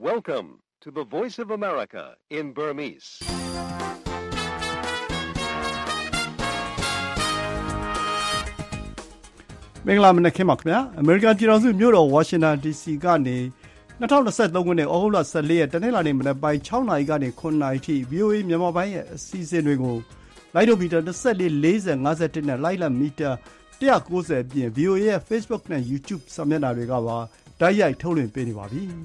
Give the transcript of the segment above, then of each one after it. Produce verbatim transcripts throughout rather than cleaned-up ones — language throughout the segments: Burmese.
Welcome to the Voice of America in Burmese. ။မင်္ဂလာမနက်ခင်းပါခင်ဗျာ။ အမေရိကန်ပြည်ထောင်စုမြို့တော်ဝါရှင်တန် ဒီ စီ ကနေ၂၀၂၃ ခုနှစ်ဩဂုတ်လ၁၄ ရက်တနင်္လာနေ့မနက်ပိုင်း၆နာရီကနေ၇နာရီထိ ဗွီအိုအေမြန်မာပိုင်းရဲ့အစီအစဉ်တွေကိုလိုက်ဒိုမီတာ၂၄ ၄၀ ၅၁ နဲ့လိုက်လံမီတာ၁၉၀အပြင် ဗွီအိုအေရဲ့ Facebook နဲ့ YouTube စာမျက်နှာတွေကပါတိုက်ရိုက်ထုတ်လွှင့်ပေးနေပါပြီ။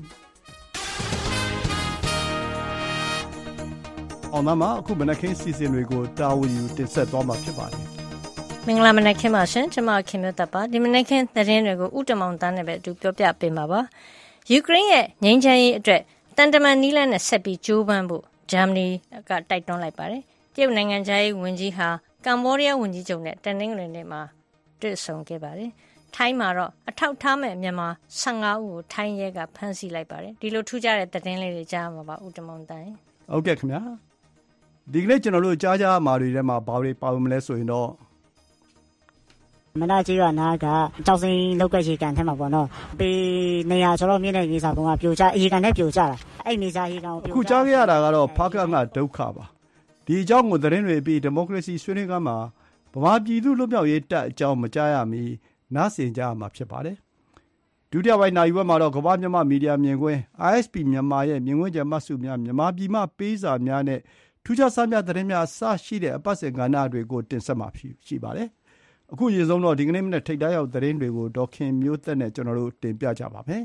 အောင်သားမှာအခုမနက်ခင်းစီစဉ်တွေကိုတာဝန်ယူတင်ဆက်သွားမှာဖြစ်ပါတယ်။မင်္ဂလာမနက်ခင်းပါရှင်။ကျွန်မခင်မျိုးသက်ပါ။ဒီမနက်ခင်းသတင်းတွေကိုဥတမောင်တန်းနဲ့ပဲအတူပြောပြပေးမှာပါ။ယူကရိန်းရဲ့ငြိမ်းချမ်းရေးအတွက်တန်တမန်နီးလန်းနဲ့ဆက်ပြီးကြိုးပမ်းဖို့ဂျာမနီကတိုက်တွန်းလိုက်ပါတယ်။တရုတ်နိုင်ငံသားရေးဝန်ကြီးဟာကမ္ဘောဒီးယားဝန်ကြီးချုပ်နဲ့တနင်္ဂနွေနေ့မှာတွေ့ဆုံခဲ့ပါတယ်။ထိုင်းမှာတော့အထောက်ထားမဲ့မြန်မာ၁၅ဦးကိုထိုင်းရဲကဖမ်းဆီးလိုက်ပါတယ်။ဒီလိုထူးခြားတဲ့သတင်းလေးတွေကြားမှာပါဥတမောင်တန်း။ဟုတ်ကဲ့ခင်ဗျာ။ဒီကနေ့ကျွန်တော်တို့ကြားကြမှာတွေထဲမှာဘာတွေပါဝင်မလဲဆိုရင်တော့မနာကြီးကနားကကြောက်စင်းလောက်ကရေကန်ထဲမှာပေါ့နော်ပေနေရာဆိုတော့မြင့်တဲ့ရေစာပုံကပြိုကျရေကန်နဲ့ပြိုကျတာအဲ့နေစာရေကန်ကိုအခုကြားခဲ့ရတာကတော့ဖားကငါဒုက္ခပါဒီအကြောင်းကိုသတင်းတွေပြီးဒီမိုကရေစီဆွေးနွေးခန်းမှာဗမာပြည်သူ့လွတ်မြောက်ရေးတပ်အကြောင်းမကြားရမီနားဆင်ကြရမှာဖြစ်ပါတယ်ဒုတိယပိုင်းနိုင်ဘက်မှာတော့ကမ္ဘာမြန်မာမီဒီယာမြင်ကွင်း I S P မြန်မာရဲ့မြင်ကွင်းကျမှတ်စုများမြန်မာပြည်မှပေးစာများနဲ့ထူးခြားစားများသတင်းများအစရှိတဲ့အပတ်စဉ်ကဏ္ဍတွေကိုတင်ဆက်မှာရှိပါတယ်အခုရေဆုံးတော့ဒီကနေ့မနေ့ထိတ်တန်းရောက်သတင်းတွေကိုဒေါက်ခင်မျိုးသက်နဲ့ကျွန်တော်တို့တင်ပြကြပါမယ်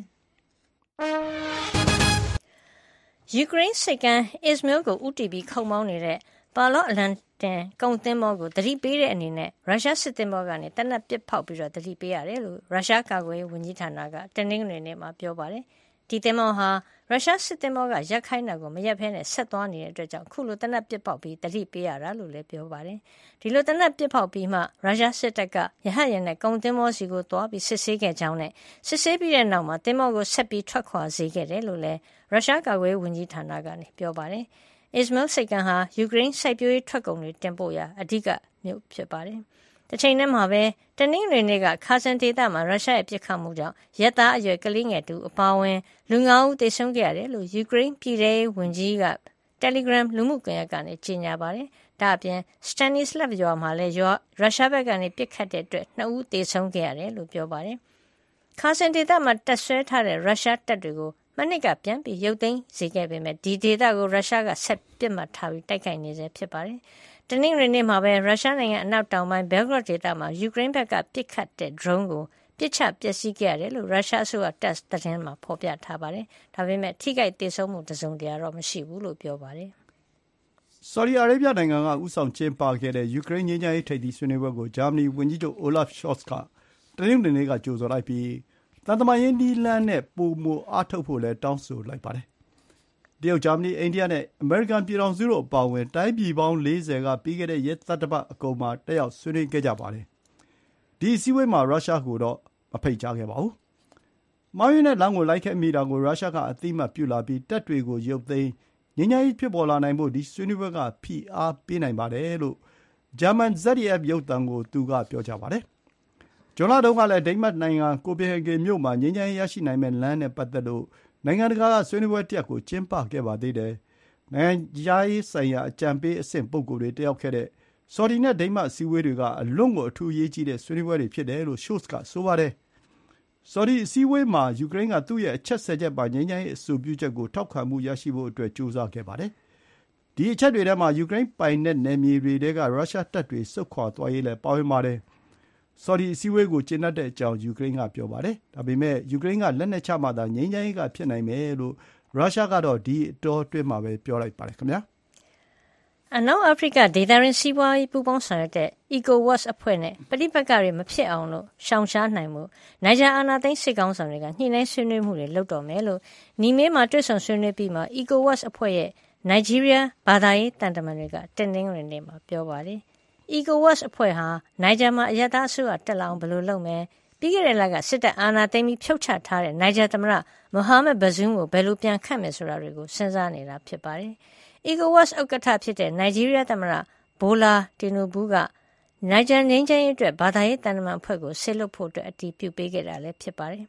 ယူကရိန်းစစ်ကမ်းအစ္စမေးလ်ကိုဥတီပြီးခုံမောင်းနေတဲ့ပါလော့အလန်တင်ကုန်သင်္ဘောကိုသတိပေးတဲ့အနေနဲ့ရုရှားစစ်သင်္ဘောကနေတနက်ပစ်ဖောက်ပြီးတော့သတိပေးရတယ်လို့ရုရှားကာကွယ်ရေးဝန်ကြီးဌာနကတနင်္ဂနွေနေ့မှာပြောပါတယ်ဒီသင်္ဘောဟာရုရှားစစ်သင်္ဘောကရက်ခိုင်းတာကိုမရက်ဖဲနဲ့ဆက်သွားနေတဲ့အတွက်ကြောင့်ခုလိုတနက်ပစ်ပေါက်ပြီးတတိပေးရတာလို့လည်းပြောပါတယ်ဒီလိုတနက်ပစ်ပေါက်ပြီးမှရုရှားစစ်တပ်ကရဟတ်ယာဉ်နဲ့ကုန်သင်္ဘောစီကိုတွားပြီးစစ်ဆေးခဲ့ကြောင်းနဲ့စစ်ဆေးပြီးတဲ့နောက်မှာသင်္ဘောကိုဆက်ပြီးထွက်ခွာစေခဲ့တယ်လို့လည်းရုရှားကာကွယ်ရေးဝန်ကြီးဌာနကနေပြောပါတယ်အစ္စမေးလ်စိတ်ကမ်းဟာယူကရိန်းစိုက်ပျိုးရေးထွက်ကုန်တွေတင်ပို့ရာအဓိကမြို့ဖြစ်ပါတယ်တချိန်တည်းမှာပဲတနင်္ဂနွေနေ့ကခါဆန်ဒေသမှာရုရှားရဲ့ပစ်ခတ်မှုကြောင့်ရဲသားအရွယ်ကလေးငယ်တူအပါအဝင်လူငါးဦးသေဆုံးခဲ့ရတယ်လို့ယူကရိန်းပြည်ထောင်စုဝန်ကြီးက Telegram လူမှုကွန်ရက်ကနေကြေညာပါတယ်။ဒါ့အပြင် Stanislav ရွာမှာလည်းရုရှားဘက်ကနေပစ်ခတ်တဲ့အတွက်နှစ်ဦးသေဆုံးခဲ့ရတယ်လို့ပြောပါတယ်။ခါဆန်ဒေသမှာတပ်ဆွဲထားတဲ့ရုရှားတပ်တွေကိုမနစ်ကပြန်ပြီးရုပ်သိမ်းစေခဲ့ပေမဲ့ဒီဒေသကိုရုရှားကဆက်ပစ်မှတ်ထားပြီးတိုက်ခိုက်နေစေဖြစ်ပါတယ်။တနင်္ဂနွေနေ့မှာပဲရုရှားနိုင်ငံအနောက်တောင်ပိုင်းဘဲလ်ဂရော့ဒေသမှာယူကရိန်းဘက်ကပစ်ခတ်တဲ့ drone ကိုပစ်ချပျက်စီးခဲ့ရတယ်လို့ရုရှားအစိုးရတပ်သတင်းမှာဖော်ပြထားပါတယ်။ဒါပေမဲ့ထိခိုက်ဒေဆုံးမှုတစုံတရာတော့မရှိဘူးလို့ပြောပါတယ်။ဆော်ဒီအာရေဗျနိုင်ငံကဥဆောင်ကျင်းပခဲ့တဲ့ယူကရိန်းငြိမ်းချမ်းရေးထိပ်သီးဆွေးနွေးပွဲကိုဂျာမနီဝန်ကြီးချုပ်အိုလာဖ်ရှော့စ်ကတနင်္ဂနွေနေ့ကကြိုဆိုလိုက်ပြီးသံတမန်ရေးနည်းလမ်းနဲ့ပိုမိုအားထုတ်ဖို့လည်းတောင်းဆိုလိုက်ပါတယ်။တရုတ်ဂျာမနီအိန္ဒိယနဲ့အမေရိကန်ပြည်ထောင်စုတို့အပါအဝင်တိုင်းပြည်ပေါင်း၄၀ကပြီးခဲ့တဲ့ရက်သတ္တပတ်အကုန်မှာတက်ရောက်ဆွေးနွေးခဲ့ကြပါတယ်။ဒီအစည်းအဝေးမှာရုရှားကိုတော့မဖိတ်ကြားခဲ့ပါဘူး။မောင်းရင်းနဲ့လမ်းကိုလိုက်ခဲ့မိတာကိုရုရှားကအသိအမှတ်ပြုလာပြီးတပ်တွေကိုရုပ်သိမ်းငြိမ်းချမ်းရေးဖြစ်ပေါ်လာနိုင်ဖို့ဒီဆွေးနွေးပွဲကဖိအားပေးနိုင်ပါတယ်လို့ဂျာမန် Z D F ရုပ်သံကိုသူကပြောကြားပါတယ်။ဂျွန်လတုန်းကလည်းဒိန်းမတ်နိုင်ငံကိုပင်ဟေဂင်မြို့မှာငြိမ်းချမ်းရေးရရှိနိုင်မယ့်လမ်းနဲ့ပတ်သက်လို့နိုင်ငံတကာကဆွေးနွေးပွဲတစ်ရပ်ကိုကျင်းပခဲ့ပါသေးတယ်။နိုင်ငံခြားရေးဆိုင်ရာအကြံပေးအဆင့်ပုဂ္ဂိုလ်တွေတက်ရောက်ခဲ့တဲ့ဆော်ဒီနဲ့ဒိန်းမတ်အစည်းအဝေးတွေကအလွန်ကိုအထူးအရေးကြီးတဲ့ဆွေးနွေးပွဲတွေဖြစ်တယ်လို့ရှို့စ်ကဆိုပါတယ်။ဆော်ဒီအစည်းအဝေးမှာယူကရိန်းကသူ့ရဲ့အချက်ဆယ်ချက်ပါငြိမ်းချမ်းရေးအဆိုပြုချက်ကိုထောက်ခံမှုရရှိဖို့အတွက်ကြိုးစားခဲ့ပါတယ်။ဒီအချက်တွေထဲမှာယူကရိန်းပိုင်နက်နယ်မြေတွေထဲကရုရှားတပ်တွေဆုတ်ခွာသွားရေးလည်းပါဝင်ပါတယ်။ဆော်ဒီအစည်းအဝေးကိုကျင်းပတဲ့အကြောင်းယူကရိန်းကပြောပါတယ်။ဒါပေမဲ့ယူကရိန်းကလက်နက်ချမှသာငြိမ်းချမ်းရေးကဖြစ်နိုင်မယ်လို့ရုရှားကတော့ဒီအတောအတွင်းမှာပဲပြောလိုက်ပါတယ်ခင်ဗျာ။အနောက်အာဖရိကဒေသရင်းစီးပွားရေးပူးပေါင်းဆောင်ရွက်တဲ့ ECOWAS အဖွဲ့နဲ့ပဋိပက္ခတွေမဖြစ်အောင်လို့ရှောင်ရှားနိုင်မှုနိုင်ဂျာအာဏာသိမ်းစစ်ကောင်ဆောင်တွေကညှိနှိုင်းဆွေးနွေးမှုတွေလုပ်တော့မယ်လို့နီမေးမှာတွေ့ဆုံဆွေးနွေးပြီးမှ ECOWAS အဖွဲ့ရဲ့နိုင်ဂျီးရီးယားဘာသာရေးတန်တမန်တွေကတနင်္ဂနွေနေ့မှာပြောပါတယ်။ ECOWAS အဖွဲ့ဟာနိုင်ဂျာမှာအရပ်သားအစိုးရတက်လာအောင်ဘယ်လိုလုပ်မယ်ပြီးခဲ့တဲ့လကစစ်တပ်အာဏာသိမ်းပြီးဖြုတ်ချထားတဲ့နိုင်ဂျာသမ္မတမိုဟာမက်ဘဇူးကိုဘယ်လိုပြန်ခန့်မယ်ဆိုတာတွေကိုစဉ်းစားနေတာဖြစ်ပါတယ်။ ECOWAS ဥက္ကဋ္ဌဖြစ်တဲ့နိုင်ဂျီးရီးယားသမ္မတဘိုလာတီနိုဘူးကနိုင်ဂျာငြိမ်းချမ်းရေးအတွက်ဘာသာရေးတန်တမန်အဖွဲ့ကိုဆေလွတ်ဖို့အတွက်အတည်ပြုပေးခဲ့တာလည်းဖြစ်ပါတယ်။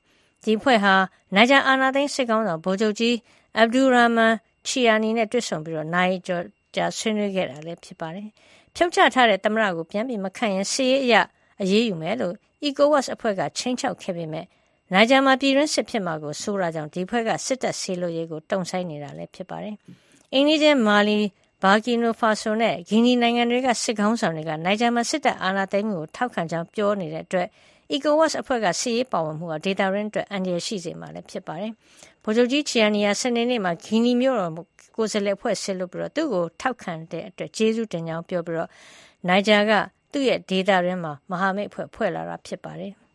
ဒီအဖွဲ့ဟာနိုင်ဂျာအာနာသိန်းစစ်ကောင်းဆောင်ဗိုလ်ချုပ်ကြီးအဗ်ဒူရာမန်ချီယာနီနဲ့တွေ့ဆုံပြီးတော့နိုင်ကျော်ကြာဆွေးနွေးခဲ့တာလည်းဖြစ်ပါတယ်။ဖြုတ်ချထားတဲ့သမ္မတကိုပြန်ပြီးမခန့်ရင်စီးရေးအရအရေးယူမယ်လို့ ECOWAS အဖွဲ့ကချင်းချောက်ခဲ့ပေမဲ့နိုင်ဂျာမှာပြည်တွင်းစစ်ဖြစ်မှာကိုစိုးရာကြောင့်ဒီအဖွဲ့ကစစ်တပ်ဆေးလို့ရေးကိုတုံ့ဆိုင်နေတာလည်းဖြစ်ပါတယ်။အင်းကြီးချင်းမာလီဘာကီနိုဖာဆိုနဲ့ဂီနီနိုင်ငံတွေကစစ်ကောင်းဆောင်တွေကနိုင်ဂျာမှာစစ်တပ်အာဏာသိမ်းမှုကိုထောက်ခံကြောင်းပြောနေတဲ့အတွက် ECOWAS အဖွဲ့ကစီးရေးပါဝင်မှုကဒေတာရင်းအတွက်အန္တရာယ်ရှိစေမှာလည်းဖြစ်ပါတယ်။ဗိုလ်ချုပ်ကြီးချီယာနီယာစနေနေ့မှာဂီနီမြို့တော်ကိုယ်စားလှယ်အဖွဲ့ဆစ်လို့ပြီးတော့သူ့ကိုထောက်ခံတဲ့အတွက်ကျေးဇူးတင်ကြောင်းပြောပြီးတော့နိုင်ဂျာကသူ့ရဲ့ဒေတာရင်းမှာမဟာမိတ်အဖွဲ့ဖွဲ့လာတာဖြစ်ပါတယ်။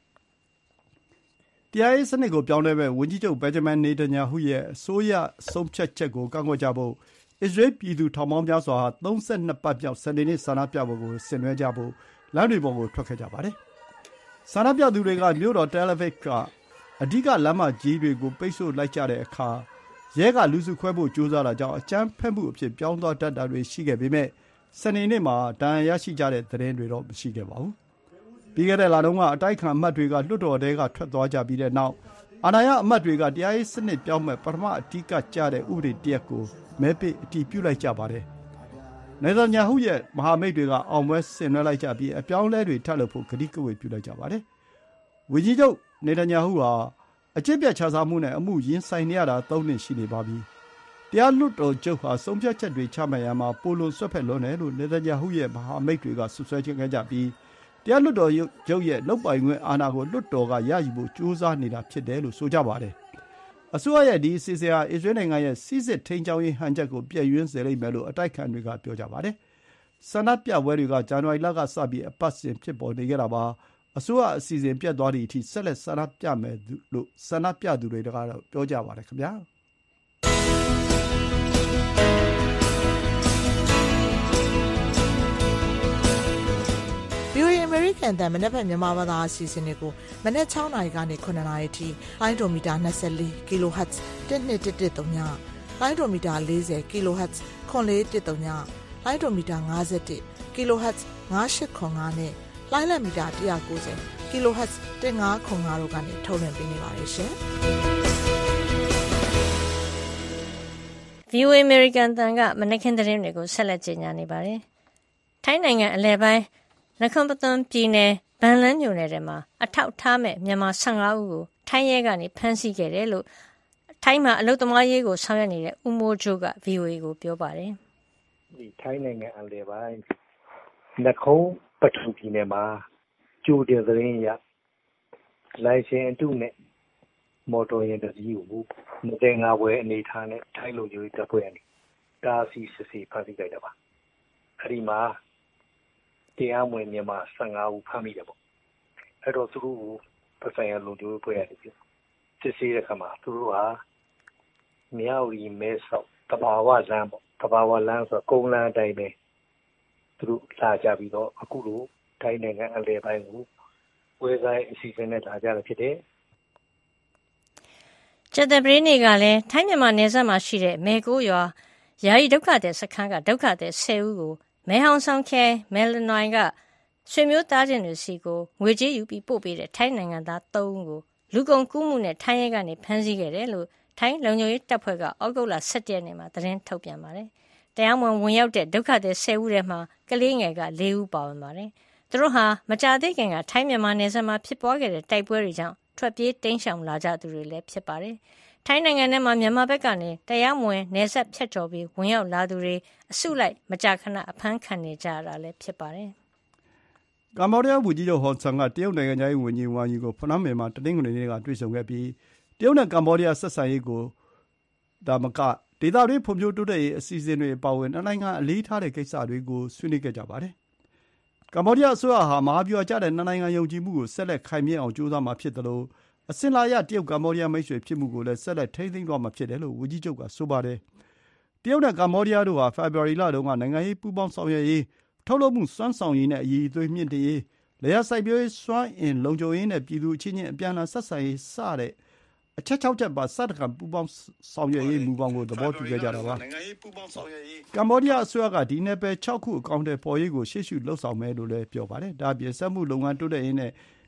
တရားရေးစနစ်ကိုပြောင်းလဲမဲ့ဝန်ကြီးချုပ်ဘင်ဂျမင်နေတန်ယာဟုရဲ့အစိုးရဆုံးဖြတ်ချက်ကိုကန့်ကွက်ကြဖို့အစ္စရေးပြည်သူထောင်ပေါင်းများစွာဟာသုံးဆယ်နှစ်ပတ်မြောက်စနေနေ့ဆန္ဒပြပွဲကိုဆင်နွှဲကြဖို့လမ်းတွေပေါ်ကိုထွက်ခဲ့ကြပါတယ်။ဆန္ဒပြသူတွေကမြို့တော်တယ်လ်အဗစ်ကအဓိကလမ်းမကြီးတွေကိုပိတ်ဆို့လိုက်ကြတဲ့အခါရဲကလူစုခွဲဖို့ကြိုးစားတာကြောင့်အကြမ်းဖက်မှုအဖြစ်ပြောင်းသွားတတ်တာတွေရှိခဲ့ပေမဲ့စနေနေ့မှာဒဏ်ရာရရှိကြတဲ့သတင်းတွေတော့မရှိခဲ့ပါဘူး။ပြီးခဲ့တဲ့လတုန်းကအတိုက်အခံအမတ်တွေကလွှတ်တော်ထဲကထွက်သွားကြပြီးတဲ့နောက်အာဏာရအမတ်တွေကတရားရေးစနစ်ပြောင်းမဲ့ပထမအဓိကကျတဲ့ဥပဒေတစ်ရပ်ကိုမဲပေးအတည်ပြုလိုက်ကြပါတယ်။နေတန်ယာဟုရဲ့မဟာမိတ်တွေကအောင်ပွဲဆင်နွှဲလိုက်ကြပြီးအပြောင်းအလဲတွေထပ်လုပ်ဖို့ကတိကဝတ်ပြုလိုက်ကြပါတယ်။ဝန်ကြီးချုပ်နေတန်ယာဟုဟာအကျင့်ပျက်ခြစားမှုနဲ့အမှုရင်ဆိုင်နေရတာသုံးနှစ်ရှိနေပါပြီ။တရားလွှတ်တော်ချုပ်ဟာဆုံးဖြတ်ချက်တွေချမှတ်ရမှာပိုလွန်ဆွတ်ဖက်လွန်းတယ်လို့နေတန်ယာဟုရဲ့မဟာမိတ်တွေကဆွဆွဲချင်းခဲ့ကြပြီးတရားလွှတ်တော်ချုပ်ရဲ့လုပ်ပိုင်ခွင့်အာဏာကိုလွှတ်တော်ကရယူဖို့ကြိုးစားနေတာဖြစ်တယ်လို့ဆိုကြပါတယ်။အစိုးရရဲ့ဒီအစီအစဉ်ဟာအစ္စရေးနိုင်ငံရဲ့စီးစစ်ထိန်းကျောင်းရေးဟန်ချက်ကိုပြည့်ယွင်းစေလိမ့်မယ်လို့အတိုက်အခံတွေကပြောကြပါတယ်။ဆန္ဒပြပွဲတွေကဇန်နဝါရီလကစပြီးအပတ်စဉ်ဖြစ်ပေါ်နေခဲ့တာပါ။အစိုးရအစီအစဉ်ပြတ်သွားသည့်အထိဆက်လက်ဆန္ဒပြမယ်လို့ဆန္ဒပြသူတွေကတော့ပြောကြပါတယ်ခင်ဗျာ။ဗီအိုအေ American တန်မနက်ဖြန်မြန်မာဘာသာအစီအစဉ်တွေကိုမနက်၆နာရီကနေခုနှစ်နာရီထိလိုင်းဒိုမီတာနှစ်၄ kHz တစ်နှစ်တစ်တစ်သုံးညလိုင်းဒိုမီတာ၄၀ kHz ခွန်လေးတစ်သုံးညလိုင်းဒိုမီတာ၅၁ kHz ၅၈ခွန်၅နဲ့လိုင်းလက်မီတာ၁၉၀ kHz ၁၅ခွန်၅တို့ကနေထုတ်လွှင့်ပေးနေပါတယ်ရှင်။ဗီအိုအေ American တန်ကမနက်ခင်းသတင်းတွေကိုဆက်လက်ကြေညာနေပါတယ်။ထိုင်းနိုင်ငံအလယ်ပိုင်းနခွန်ပသွန်ပြည်နယ်ဗန်လန်းမြို့နယ်ထဲမှာအထောက်ထားမဲ့မြန်မာ၁၅ဦးကိုထိုင်းရဲကနေဖမ်းဆီးခဲ့တယ်လို့ထိုင်းမှာအလုပ်သမားရေးကိုဆောင်ရွက်နေတဲ့ဦးမိုးချိုးက ဗီအိုအေ ကိုပြောပါတယ်။ဒီထိုင်းနိုင်ငံအလယ်ပိုင်းနခွန်ပသွန်ပြည်နယ်မှာကြိုတင်သတင်းရလိုင်စင်အတုနဲ့မော်တော်ယာဉ်တစ်စီးကိုမတင်ငါဝယ်အနေထားနဲ့ထိုင်းလူမျိုးတပ်ဖွဲ့အနေတားဆီးစစ်ဆေးဖမ်းဆီးလိုက်တာပါ။အဲဒီမှာတရားမဝင်မြန်မာ၁၅ဦးဖမ်းမိတယ်ပေါ့အဲ့တော့သူတို့ကိုပတ်ဆိုင်ရာလူမျိုးဖွဲ့ရတယ်ပြစစ်ဆေးတဲ့အခါမှာသူတို့ဟာမြောက်ရီမဲဆောက်တဘာဝလမ်းပေါ့တဘာဝလမ်းဆိုကုန်းလမ်းအတိုင်းပဲသူတို့လာကြပြီးတော့အခုလိုတိုင်းနိုင်ငံအလဲပိုင်းကိုဝယ်ဆိုင်အစီအစဉ်နဲ့လာကြတာဖြစ်တယ်ကျတဲ့ပရင်းတွေကလည်းထိုင်းမြန်မာနယ်စပ်မှာရှိတဲ့မေကိုရွာယာယီဒုက္ခသည်စခန်းကဒုက္ခသည်၁၀ဦးကိုမဲဟောင်ဆောင်ခဲမဲလနွိုင်ကဆွေမျိုးသားချင်းတွေစီကိုငွေကြေးယူပြီးပို့ပေးတဲ့ထိုင်းနိုင်ငံသား၃ဦးကိုလူကုန်ကူးမှုနဲ့ထိုင်းရဲကနေဖမ်းဆီးခဲ့တယ်လို့ထိုင်းလုံခြုံရေးတပ်ဖွဲ့ကဩဂုတ်လ၁၇ရက်နေ့မှာသတင်းထုတ်ပြန်ပါတယ်။တရားမဝင်ဝင်ရောက်တဲ့ဒုက္ခသည်၁၀ဦးထဲမှာကလေးငယ်က၄ဦးပါဝင်ပါတယ်။သူတို့ဟာမကြာသေးခင်ကထိုင်းမြန်မာနယ်စပ်မှာဖြစ်ပွားခဲ့တဲ့တိုက်ပွဲတွေကြောင့်ထွက်ပြေးတိမ်းရှောင်လာကြသူတွေလည်းဖြစ်ပါတယ်။ထိုင်းနိုင်ငံထဲမှာမြန်မာဘက်ကနေတရားမဝင်နယ်စပ်ဖြတ်ကျော်ပြီးဝင်ရောက်လာသူတွေအစုလိုက်မကြာခဏအဖမ်းခံနေကြရတာလည်းဖြစ်ပါတယ်။ကမ္ဘောဒီးယားဝန်ကြီးချုပ်ဟွန်ဆန်ကတရုတ်နိုင်ငံသားရေးဝန်ကြီးဝမ်ယီကိုဖနွမ်းပင်မှာတနင်္ဂနွေနေ့ကတွေ့ဆုံခဲ့ပြီးတရုတ်နဲ့ကမ္ဘောဒီးယားဆက်ဆံရေးကိုဒါမကဒေသတွင်းဖွံ့ဖြိုးတိုးတက်ရေးအစီအစဉ်တွေအပါအဝင်နှစ်နိုင်ငံအလေးထားတဲ့ကိစ္စတွေကိုဆွေးနွေးခဲ့ကြပါတယ်။ကမ္ဘောဒီးယားအစိုးရဟာမဟာဗျူဟာကျတဲ့နှစ်နိုင်ငံယုံကြည်မှုကိုဆက်လက်ခိုင်မြဲအောင်ကြိုးစားမှာဖြစ်တယ်လို့အစဉ်လာရတရုတ်ကမ္ဘောဒီးယားမိတ်ဆွေဖြစ်မှုကိုလည်းဆက်လက်ထိန်းသိမ်းသွားမှာဖြစ်တယ်လို့ဝန်ကြီးချုပ်ကဆိုပါတယ်။တရုတ်နဲ့ကမ္ဘောဒီးယားတို့ဟာဖေဖော်ဝါရီလတုန်းကနိုင်ငံရေးပူးပေါင်းဆောင်ရွက်ရေးထုတ်လုပ်မှုစွမ်းဆောင်ရည်နဲ့အရည်အသွေးမြင့်တင်ရေးလယ်ယာစိုက်ပျိုးရေးစွမ်းအင်လုံခြုံရေးနဲ့ပြည်သူအချင်းချင်းအပြန်အလှန်ဆက်ဆံရေးစတဲ့အချက်၆ချက်ပါစတင်ကပူးပေါင်းဆောင်ရွက်ရေးမူပေါင်းကိုသဘောတူခဲ့ကြတာပါကမ္ဘောဒီးယားအစိုးရကဒီနယ်ပယ်၆ခုအကောင့်တွေပေါ်ရေးကိုရှေ့ရှုလှုပ်ဆောင်မယ်လို့လည်းပြောပါတယ်ဒါ့အပြင်စက်မှုလုပ်ငန်းတိုးတက်ရေးနဲ့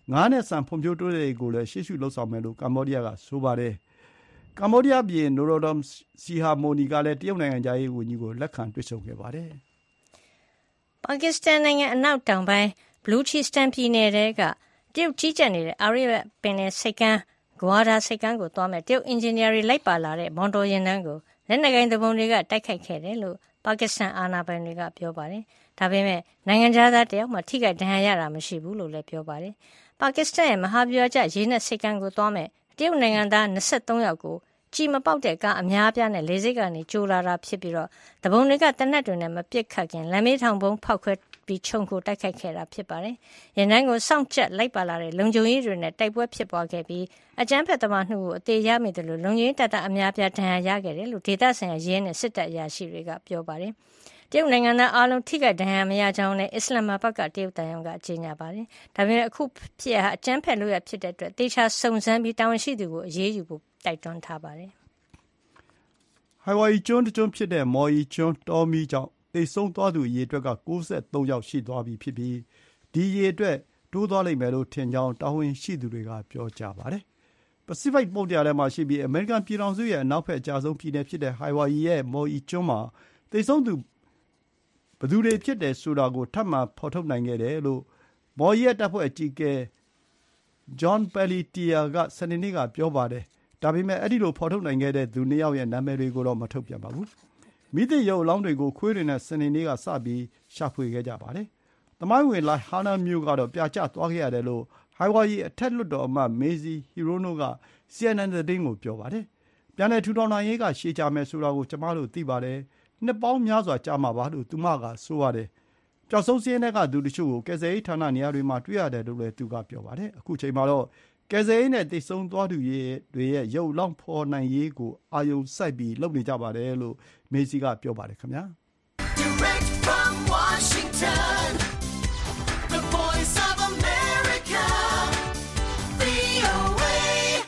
ငါးနဲ့ဆန်ဖွံ့ဖြိုးတိုးတက်ရေးကိုလည်းရှေ့ရှုလုပ်ဆောင်မယ်လို့ကမ္ဘောဒီးယားကဆိုပါတယ်။ကမ္ဘောဒီးယားပြည် နိုရိုဒမ်စီဟာမိုနီကလည်းတရုတ်နိုင်ငံခြားရေးဝန်ကြီးကိုလက်ခံတွေ့ဆုံခဲ့ပါတယ်။ပါကစ္စတန်နိုင်ငံအနောက်တောင်ပိုင်းဘလူချီစတန်ပြည်နယ်ထဲကတရုတ်ကြီးကြပ်နေတဲ့အာရေဗျပင်လယ်ဆိပ်ကမ်းဂွာဒါဆိပ်ကမ်းကိုသွားမယ်တရုတ်အင်ဂျင်နီယာတွေလိုက်ပါလာတဲ့မော်တော်ယာဉ်တန်းကိုလက်နက်ကိုင်သူပုန်တွေကတိုက်ခိုက်ခဲ့တယ်လို့ပါကစ္စတန်အာဏာပိုင်တွေကပြောပါတယ်။ဒါပေမဲ့နိုင်ငံခြားသားတယောက်မှထိခိုက်ဒဏ်ရာရတာမရှိဘူးလို့လည်းပြောပါတယ်။ပါကစ္စတန်ရဲ့မဟာဗျူဟာကျရေနက်ဆိပ်ကမ်းကိုသွားမယ်တရုတ်နိုင်ငံသား၂၃ယောက်ကိုကြီးမပေါက်တဲ့ကားအများအပြားနဲ့လေဆိပ်ကနေကြိုလာတာဖြစ်ပြီးတော့တပုံတွေကတနက်တွေနဲ့မပစ်ခတ်ခင်လမ်းမေးထောင်ပုံဖောက်ခွဲပြီးခြုံကိုတိုက်ခိုက်ခဲ့တာဖြစ်ပါတယ်။ရန်တန်းကိုစောင့်ကြက်လိုက်ပါလာတဲ့လုံခြုံရေးတွေနဲ့တိုက်ပွဲဖြစ်ပွားခဲ့ပြီးအကြမ်းဖက်သမားနှုတ်ကိုအသေးရမိတယ်လို့လုံခြုံရေးတပ်သားအများအပြားဒဏ်ရာရခဲ့တယ်လို့ဒေသဆိုင်ရာရဲနဲ့စစ်တပ်အရာရှိတွေကပြောပါတယ်။တရုတ်နိုင်ငံသားအားလုံးထိခိုက်ဒဏ်ရာမရကြောင်းနဲ့အစ္စလာမ်ဘတ်ကတရုတ်တန်ယုံကကြေညာပါတယ်။ဒါပေမဲ့အခုဖြစ်ရအကြမ်းဖက်လို့ရဖြစ်တဲ့အတွက်တေချာစုံစမ်းပြီးတာဝန်ရှိသူကိုအရေးယူဖို့တိုက်တွန်းထားပါတယ်။ဟိုင်ဝိုင်ယီကျွန်းတစ်ကျွန်းဖြစ်တဲ့မော်ယီကျွန်းတောမီကြောင့်သေဆုံးသွားသူအရေအတွက်က၉၃ယောက်ရှိသွားပြီဖြစ်ပြီးဒီအရေအတွက်တိုးသွားလိမ့်မယ်လို့ထင်ကြောင်းတာဝန်ရှိသူတွေကပြောကြပါတယ်။ပစိဖိတ်သမုဒ္ဒရာထဲမှာရှိပြီးအမေရိကန်ပြည်ထောင်စုရဲ့အနောက်ဘက်အကျဆုံးပြည်နယ်ဖြစ်တဲ့ဟိုင်ဝိုင်ယီရဲ့မော်ယီကျွန်းမှာသေဆုံးသူဘယ်သူတွေဖြစ်တယ်ဆိုတာကိုထပ်မံဖော်ထုတ်နိုင်ခဲ့တယ်လို့မော်ယီရဲ့တပ်ဖွဲ့အကြီးအကဲဂျွန်ပယ်လီတီယာကစနေနေ့ကပြောပါတယ်။ဒါပေမဲ့အဲ့ဒီလိုဖော်ထုတ်နိုင်ခဲ့တဲ့သူနှစ်ယောက်ရဲ့နာမည်တွေကိုတော့မထုတ်ပြန်ပါဘူး။မိသည့်ရုပ်အလောင်းတွေကိုခွေးတွေနဲ့စနေနေ့ကစပြီးရှာဖွေခဲ့ကြပါတယ်။သမိုင်းဝင်လိုက်ဟာနာမျိုးကတော့ပြာကျသွားခဲ့ရတယ်လို့ဟိုင်ဝိုင်ယီအထက်လွှတ်တော်အမတ်မေဇီဟီရိုနိုက စီအန်အန် သတင်းကိုပြောပါတယ်။ပြန်လည်ထူထောင်နိုင်ရေးကရှေ့ကြမယ်ဆိုတာကိုကျမတို့သိပါတယ်။နှစ်ပေါင်းများစွာကြာမှာပါလို့သူမကဆိုပါတယ်။ပျောက်ဆုံးစင်းတဲ့ကသူတချို့ကိုကယ်ဆယ်ရေးဌာနနေရာတွေမှာတွေ့ရတယ်လို့လည်းသူကပြောပါတယ်။အခုချိန်မှာတော့ကယ်ဆယ်ရေးနဲ့တိတ်ဆုံးသွားသူတွေရဲ့ရုပ်လောင်းဖော်နိုင်ရေးကိုအာရုံစိုက်ပြီးလုပ်နေကြပါတယ်လို့မေစီကပြောပါတယ်ခင်ဗျာ Direct from Washington The Voice of Americaဗွီအိုအေ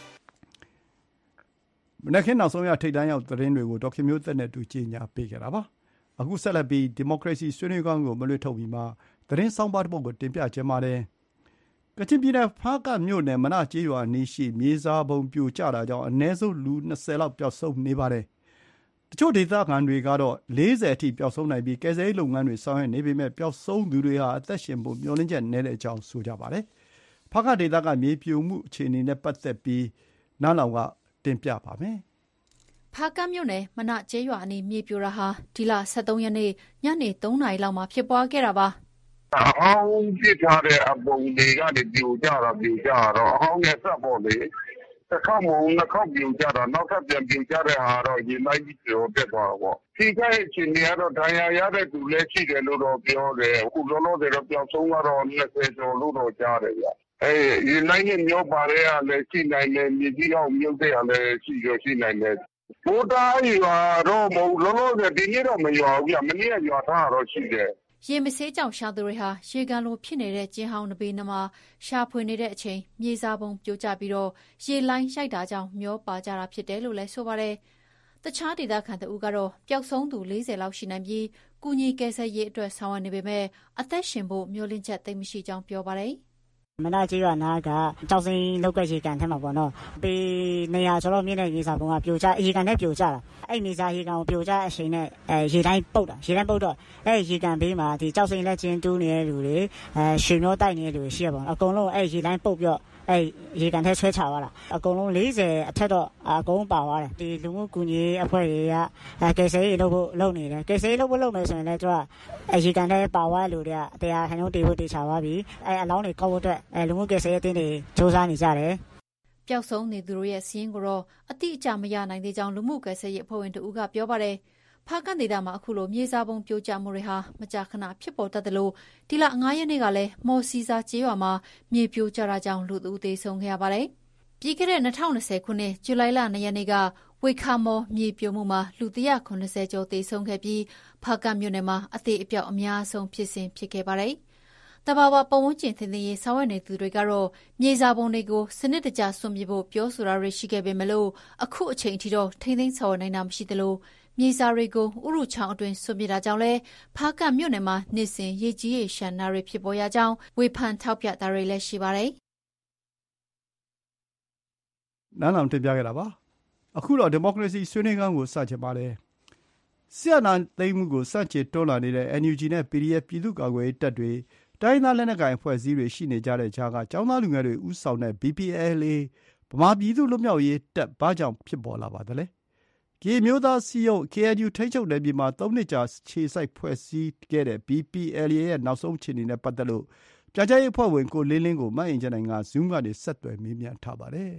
မနက်ခင်းနောက်ဆုံးရထိပ်တန်းရောက်သတင်းတွေကိုဒေါက်ခင်မျိုးသက်နဲ့တူကြီးညာပေးခဲ့တာပါအခုဆက်လက်ပြီးဒီမိုကရေစီဆွေးနွေးကောင်းကိုမလွတ်ထုတ်ပြီးမှသတင်းဆောင်ပါတစ်ပုဒ်ကိုတင်ပြခြင်းပါတယ်ကချင်ပြည်နယ်ဖားကမြို့နယ်မနကျေးရွာနီးရှိမြေစာပုံပြိုကျတာကြောင့်အနည်းဆုံးလူ၂၀လောက်ပျောက်ဆုံးနေပါတယ်။တချို့ဒေသခံတွေကတော့၄၀အထိပျောက်ဆုံးနိုင်ပြီးကယ်ဆယ်ရေးလုပ်ငန်းတွေဆောင်ရွက်နေပေမဲ့ပျောက်ဆုံးသူတွေဟာအသက်ရှင်ဖို့မျှော်လင့်ချက်နည်းတဲ့အကြောင်းဆိုကြပါတယ်။ဖားကဒေသကမြေပြိုမှုအခြေအနေနဲ့ပတ်သက်ပြီးနားလောင်ကတင်ပြပါမယ်။ဖားကမြို့နယ်မနကျေးရွာအနီးမြေပြိုတာဟာဒီလ၁၃ရက်နေ့ညနေ၃နာရီလောက်မှာဖြစ်ပွားခဲ့တာပါ။အဟောင်းပြစ်ထားတဲ့အပုံတွေကနေပြိုကျတာပြိုကျတော့အဟောင်းနဲ့ဆက်ပေါ်လေတစ်ခေါက်မဟုတ်နှစ်ခေါက်ပြိုကျတော့နောက်ထပ်ပြန်ပြိုကျတဲ့ဟာတော့ရေလိုက်ပြီးပြိုတက်သွားတော့ပေါ့ဒီကိစ္စချင်းတွေကတော့ဒဏ်ရာရတဲ့သူလည်းရှိတယ်လို့တော့ပြောတယ်အခုလောလောဆယ်တော့ပျောက်ဆုံးကတော့၂၀ကျော်လို့တော့ကြားတယ်ဗျအဲရေလိုက်နဲ့မျောပါတဲ့ကလည်းရှိနိုင်တယ်မြေကြီးအောင်မြုပ်တဲ့ကလည်းရှိရရှိနိုင်တယ်ဘိုးတားရွာတော့မဟုတ်လောလောဆယ်ဒီနေ့တော့မရွာဘူးဗျမနေ့ကရွာထားတော့ရှိတယ်ရေမဆေးကြောင့်ရှာသူတွေဟာရေကန်လိုဖြစ်နေတဲ့ကျင်းဟောင်းနဘေးနမှာရှာဖွေနေတဲ့အချိန်မြေစာပုံပြိုကျပြီးတော့ရေလိုင်းရိုက်တာကြောင့်မျောပါကြတာဖြစ်တယ်လို့လည်းဆိုပါတယ်။တခြားဒေသခံတို့ကတော့ပျောက်ဆုံးသူ၄၀လောက်ရှိနိုင်ပြီးကုညီကယ်ဆယ်ရေးအတွက်ဆောင်ရွက်နေပေမဲ့အသက်ရှင်ဖို့မျှော်လင့်ချက်သိမရှိကြောင်းပြောပါတယ်။မနာကြီးရွာနာကကြောက်စင်းလောက်ကရေကန်ထဲမှာပေါ့နော်ပေနေရာဆိုတော့မြင့်တဲ့ရေစာပုံကပြိုကျရေကန်နဲ့ပြိုကျတာအဲ့မြေစာရေကန်ကိုပြိုကျအချိန်နဲ့အဲရေတိုင်းပုတ်တာရေတိုင်းပုတ်တော့အဲ့ရေကန်ဘေးမှာဒီကြောက်စင်းလက်ချင်းတူးနေတဲ့လူတွေအဲရွှေမျောတိုက်နေတဲ့လူတွေရှိရပါတော့အကုန်လုံးအဲ့ရေတိုင်းပုတ်ပြတော့အဲ့ရေကန်ထဲဆွဲချသွားတာအကုန်လုံး၄၀အထက်တော့အကုန်ပါသွားတယ်ဒီလူမှုကူညီအဖွဲ့တွေကအဲကယ်ဆယ်ရေးလုပ်ဖို့လုပ်နေတယ်ကယ်ဆယ်ရေးလုပ်ဖို့လုပ်မယ်ဆိုရင်လည်းသူကရေကန်ထဲပါသွားလူတွေကတရားခံလုံးတေးဖို့တေးချသွားပြီအဲအလောင်းတွေကောက်ဖို့အတွက်အဲလူမှုကယ်ဆယ်ရေးအသင်းတွေစူးစမ်းနေကြတယ်ပျောက်ဆုံးနေသူတို့ရဲ့စီးရင်ကိုတော့အတိအကျမရနိုင်သေးကြောင်းလူမှုကယ်ဆယ်ရေးအဖွဲ့ဝင်တို့ကပြောပါတယ်ဖားကန်ဒေသမှာအခုလိုမြေစာပုံပြိုကျမှုတွေဟာမကြာခဏဖြစ်ပေါ်တတ်တယ်လို့ဒီလ၅ရက်နေ့ကလည်းမော်စီစာကျေးရွာမှာမြေပြိုကျတာကြောင့်လူသူသေဆုံးခဲ့ရပါတယ်။ပြီးခဲ့တဲ့၂၀၂၀ခုနှစ်ဇူလိုင်လ၂ရက်နေ့ကဝေခါမော်မြေပြိုမှုမှာလူ၁၇၀ကျော်သေဆုံးခဲ့ပြီးဖားကန်မြို့နယ်မှာအသေးအပျောက်အများဆုံးဖြစ်စဉ်ဖြစ်ခဲ့ပါတယ်။တဘာဝပတ်ဝန်းကျင်ထိန်းသိမ်းရေးဆောင်ရွက်နေသူတွေကတော့မြေစာပုံတွေကိုစနစ်တကျဆွန့်ပစ်ဖို့ပြောဆိုတာတွေရှိခဲ့ပေမဲ့လို့အခုအချိန်အထိတော့ထိန်းသိမ်းဆောင်ရွက်နိုင်တာမရှိသလိုမြေစာတွေကိုဥရုချောင်းအတွင်းဆွန့်ပစ်တာကြောင့်လဲဖားကန့်မြို့နယ်မှာနေ့စဉ်ရေကြီးရေရှမ်းနာတွေဖြစ်ပေါ်ရကြောင်းဝေဖန်ထောက်ပြတာတွေလည်းရှိပါတယ်နန်းလောင်တင်ပြခဲ့တာပါအခုတော့ဒီမိုကရေစီဆွေးနွေးခန်းကိုစချင်ပါတယ်ဆရာနာသိမ်းမှုကိုစန့်ကျင်တွန်းလှန်နေတဲ့ အန် ယူ ဂျီ နဲ့ ပီ ဒီ အက်ဖ် ပြည်သူ့ကာကွယ်ရေးတပ်တွေတိုင်းသားလက်နက်ကိုင်အဖွဲ့အစည်းတွေရှိနေကြတဲ့ကြားကကျောင်းသားလူငယ်တွေဥဆောင်တဲ့ ဘီ ပီ အယ် အေ ဗမာပြည်သူ့လွတ်မြောက်ရေးတပ်ဘာကြောင့်ဖြစ်ပေါ်လာပါသလဲကရင်မျိုးသားစီယုံ ကေ အန် ယူ ထိန်းချုပ်နယ်မြေမှာသုံးနှစ်ကြာခြေစိုက်ဖွဲ့စည်းခဲ့တဲ့ ဘီ ပီ အယ် အေ ရဲ့နောက်ဆုံးအခြေအနေနဲ့ပတ်သက်လို့ပြန်ကြားရေးအဖွဲ့ဝင်ကိုလင်းလင်းကိုမအင်ကြနိုင်က Zoom ကနေဆက်သွယ်မေးမြန်းထားပါတယ်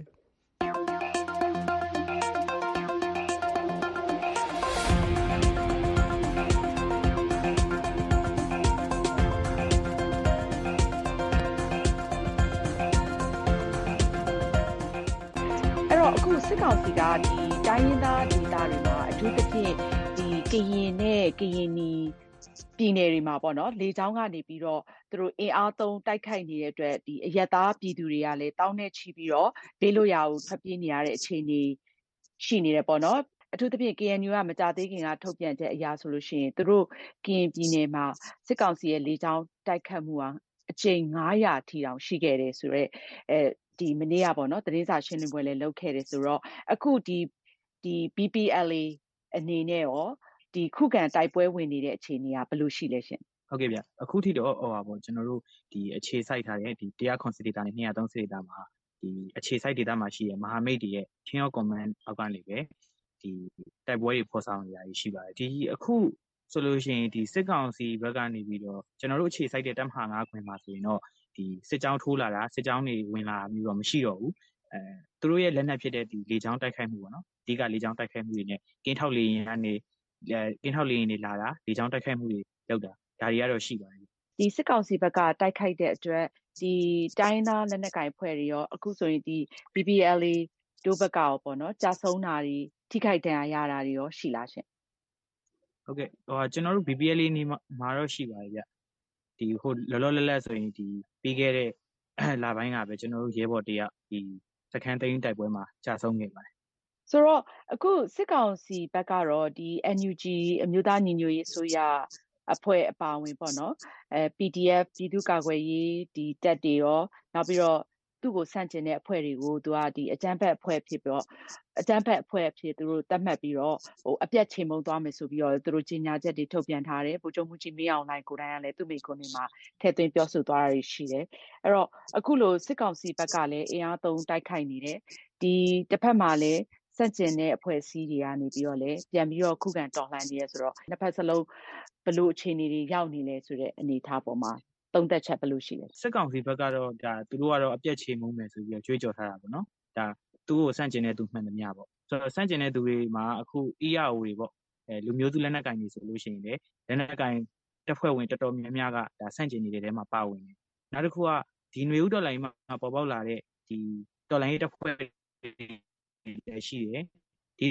အခုစစ်ကောင်စီကဒီတိုင်းရင်းသားဒေသတွေမှာအထူးသဖြင့်ဒီကရင်နဲ့ကရင်နီပြည်နယ်တွေမှာပေါ့နော်လေကြောင်းကနေပြီးတော့သူတို့အင်အားသုံးတိုက်ခိုက်နေတဲ့အတွက်ဒီအရက်သားပြည်သူတွေကလည်းတောင်းနဲ့ချီပြီးတော့ဘေးလွတ်ရာကိုထွက်ပြေးနေရတဲ့အခြေအနေရှိနေတယ်ပေါ့နော်အထူးသဖြင့် ကေ အန် ယူ ကမကြသေးခင်ကထုတ်ပြန်တဲ့အရာဆိုလို့ရှိရင်သူတို့ကရင်ပြည်နယ်မှာစစ်ကောင်စီရဲ့လေကြောင်းတိုက်ခတ်မှုဟာအကြိမ်၅ရာထီတောင်ရှိခဲ့တယ်ဆိုတော့အဲဒီမနေ့ကပေါ့နော်သတင်းစာရှင်းလင်းပွဲလည်းလုပ်ခဲ့တယ်ဆိုတော့အခုဒီဒီ ဘီ ပီ အယ် အေ အနေနဲ့ရောဒီခုခံတိုက်ပွဲဝင်နေတဲ့အခြေအနေကဘယ်လိုရှိလဲရှင်ဟုတ်ကဲ့ဗျအခုထိတော့ဟောပါပေါ့ကျွန်တော်တို့ဒီအခြေစိုက်ထားတဲ့ဒီone hundredစစ်ဒေတာနဲ့two hundred threeစစ်ဒေတာမှာဒီအခြေစိုက်ဒေတာမှာရှိတဲ့မဟာမိတ်တွေရဲ့ Chain of Command အောက်ကနေပဲဒီတိုက်ပွဲတွေဖော်ဆောင်နေရရှိပါတယ်ဒီအခုဆိုလို့ရှိရင်ဒီစစ်ကောင်စီဘက်ကနေပြီးတော့ကျွန်တော်တို့အခြေစိုက်တဲ့တပ်မဟာfiveခွင်မှာဆိုရင်တော့ဒီစစ်ကြောင်းထိုးလာတာစစ်ကြောင်းတွေဝင်လာမျိုးတော့မရှိတော့ဘူးအဲသူတို့ရဲ့လက်နက်ဖြစ်တဲ့ဒီလေကြောင်းတိုက်ခိုက်မှုပေါ့နော်အဓိကလေကြောင်းတိုက်ခိုက်မှုတွေနဲ့ကင်းထောက်လေရင်ကနေကင်းထောက်လေရင်တွေလာတာလေကြောင်းတိုက်ခိုက်မှုတွေလုပ်တာဒါတွေကတော့ရှိပါတယ်ဒီစစ်ကောင်စီဘက်ကတိုက်ခိုက်တဲ့အတွက်ဒီတိုင်းသားလက်နက်ကိုင်ဖွဲ့တွေရောအခုဆိုရင်ဒီ ဘီ ပီ အယ် အေ တို့ဘက်ကရောပေါ့နော်ကြာဆုံးတာတွေထိခိုက်ဒဏ်ရာရတာတွေရောရှိလားရှင်ဟုတ်ကဲ့ဟိုကျွန်တော်တို့ ဘီ ပီ အယ် အေ နေမှာတော့ရှိပါတယ်ဗျဒီဟိုလောလောလတ်လတ်ဆိုရင်ဒီပြီးခဲ့တဲ့လာပိုင်းကပဲကျွန်တော်တို့ရဲဘော်တရဒီစခန်းသိမ်းတိုက်ပွဲမှာကြာဆုံးခဲ့ပါတယ်ဆိုတော့အခုစစ်ကောင်စီဘက်ကတော့ဒီ အန် ယူ ဂျီ အမျိုးသားညီညွတ်ရေးအစိုးရအဖွဲ့အပါဝင်ပေါ့နော်အဲ ပီ ဒီ အက်ဖ် ပြည်သူ့ကာကွယ်ရေးဒီတပ်တွေရောနောက်ပြီးတော့သူ့ကိုဆန့်ကျင်တဲ့အဖွဲ့တွေကိုသူကဒီအကြမ်းဖက်အဖွဲ့ဖြစ်ပြီးတော့အကြမ်းဖက်အဖွဲ့ဖြစ်သူတို့တတ်မှတ်ပြီးတော့ဟိုအပြတ်ချိန်မုံသွားမယ်ဆိုပြီးတော့သူတို့ကြီးညာချက်တွေထုတ်ပြန်ထားတယ်ဗိုလ်ချုပ်မှုကြီးမင်းအောင်လှိုင်ကိုယ်တိုင်ကလည်းသူ့မိကွန်းတွေမှာထည့်သွင်းပြောဆိုသွားတာရှိတယ်အဲ့တော့အခုလိုစစ်ကောင်စီဘက်ကလည်းအင်အားသုံးတိုက်ခိုက်နေတယ်ဒီတစ်ဖက်မှာလည်းစက်ကျင်တဲ့အဖွဲ့အစည်းတွေကနေပြီးတော့လည်းပြန်ပြီးတော့ခုခံတော်လှန်နေရဆိုတော့နှစ်ဖက်စလုံးဘလို့အခြေအနေတွေရောက်နေလဲဆိုတဲ့အနေအထားပေါ်မှာသုံးသက်ချက်ဘယ်လိုရှိလဲစစ်ကောင်စီဘက်ကတော့ဒါသူတို့ကတော့အပြတ်ချေမှုမယ်ဆိုပြီးတော့ကြွေးကြော်ထားတာပေါ့နော်ဒါသူ့ကိုစန့်ကျင်တဲ့သူမှန်သမျှပေါ့ဆိုတော့စန့်ကျင်တဲ့သူတွေမှာအခု အီ အာ အို တွေပေါ့အဲလူမျိုးစုလက်နက်ကိုင်တွေဆိုလို့ရှိရင်လည်းလက်နက်ကိုင်တပ်ဖွဲ့ဝင်တော်တော်များများကဒါစန့်ကျင်နေတဲ့ထဲမှာပါဝင်တယ်နောက်တစ်ခုကဒီຫນွေဥတော်လိုင်းမှာပေါ်ပေါက်လာတဲ့ဒီတော်လိုင်းတပ်ဖွဲ့တွေရှိတယ်ဒီ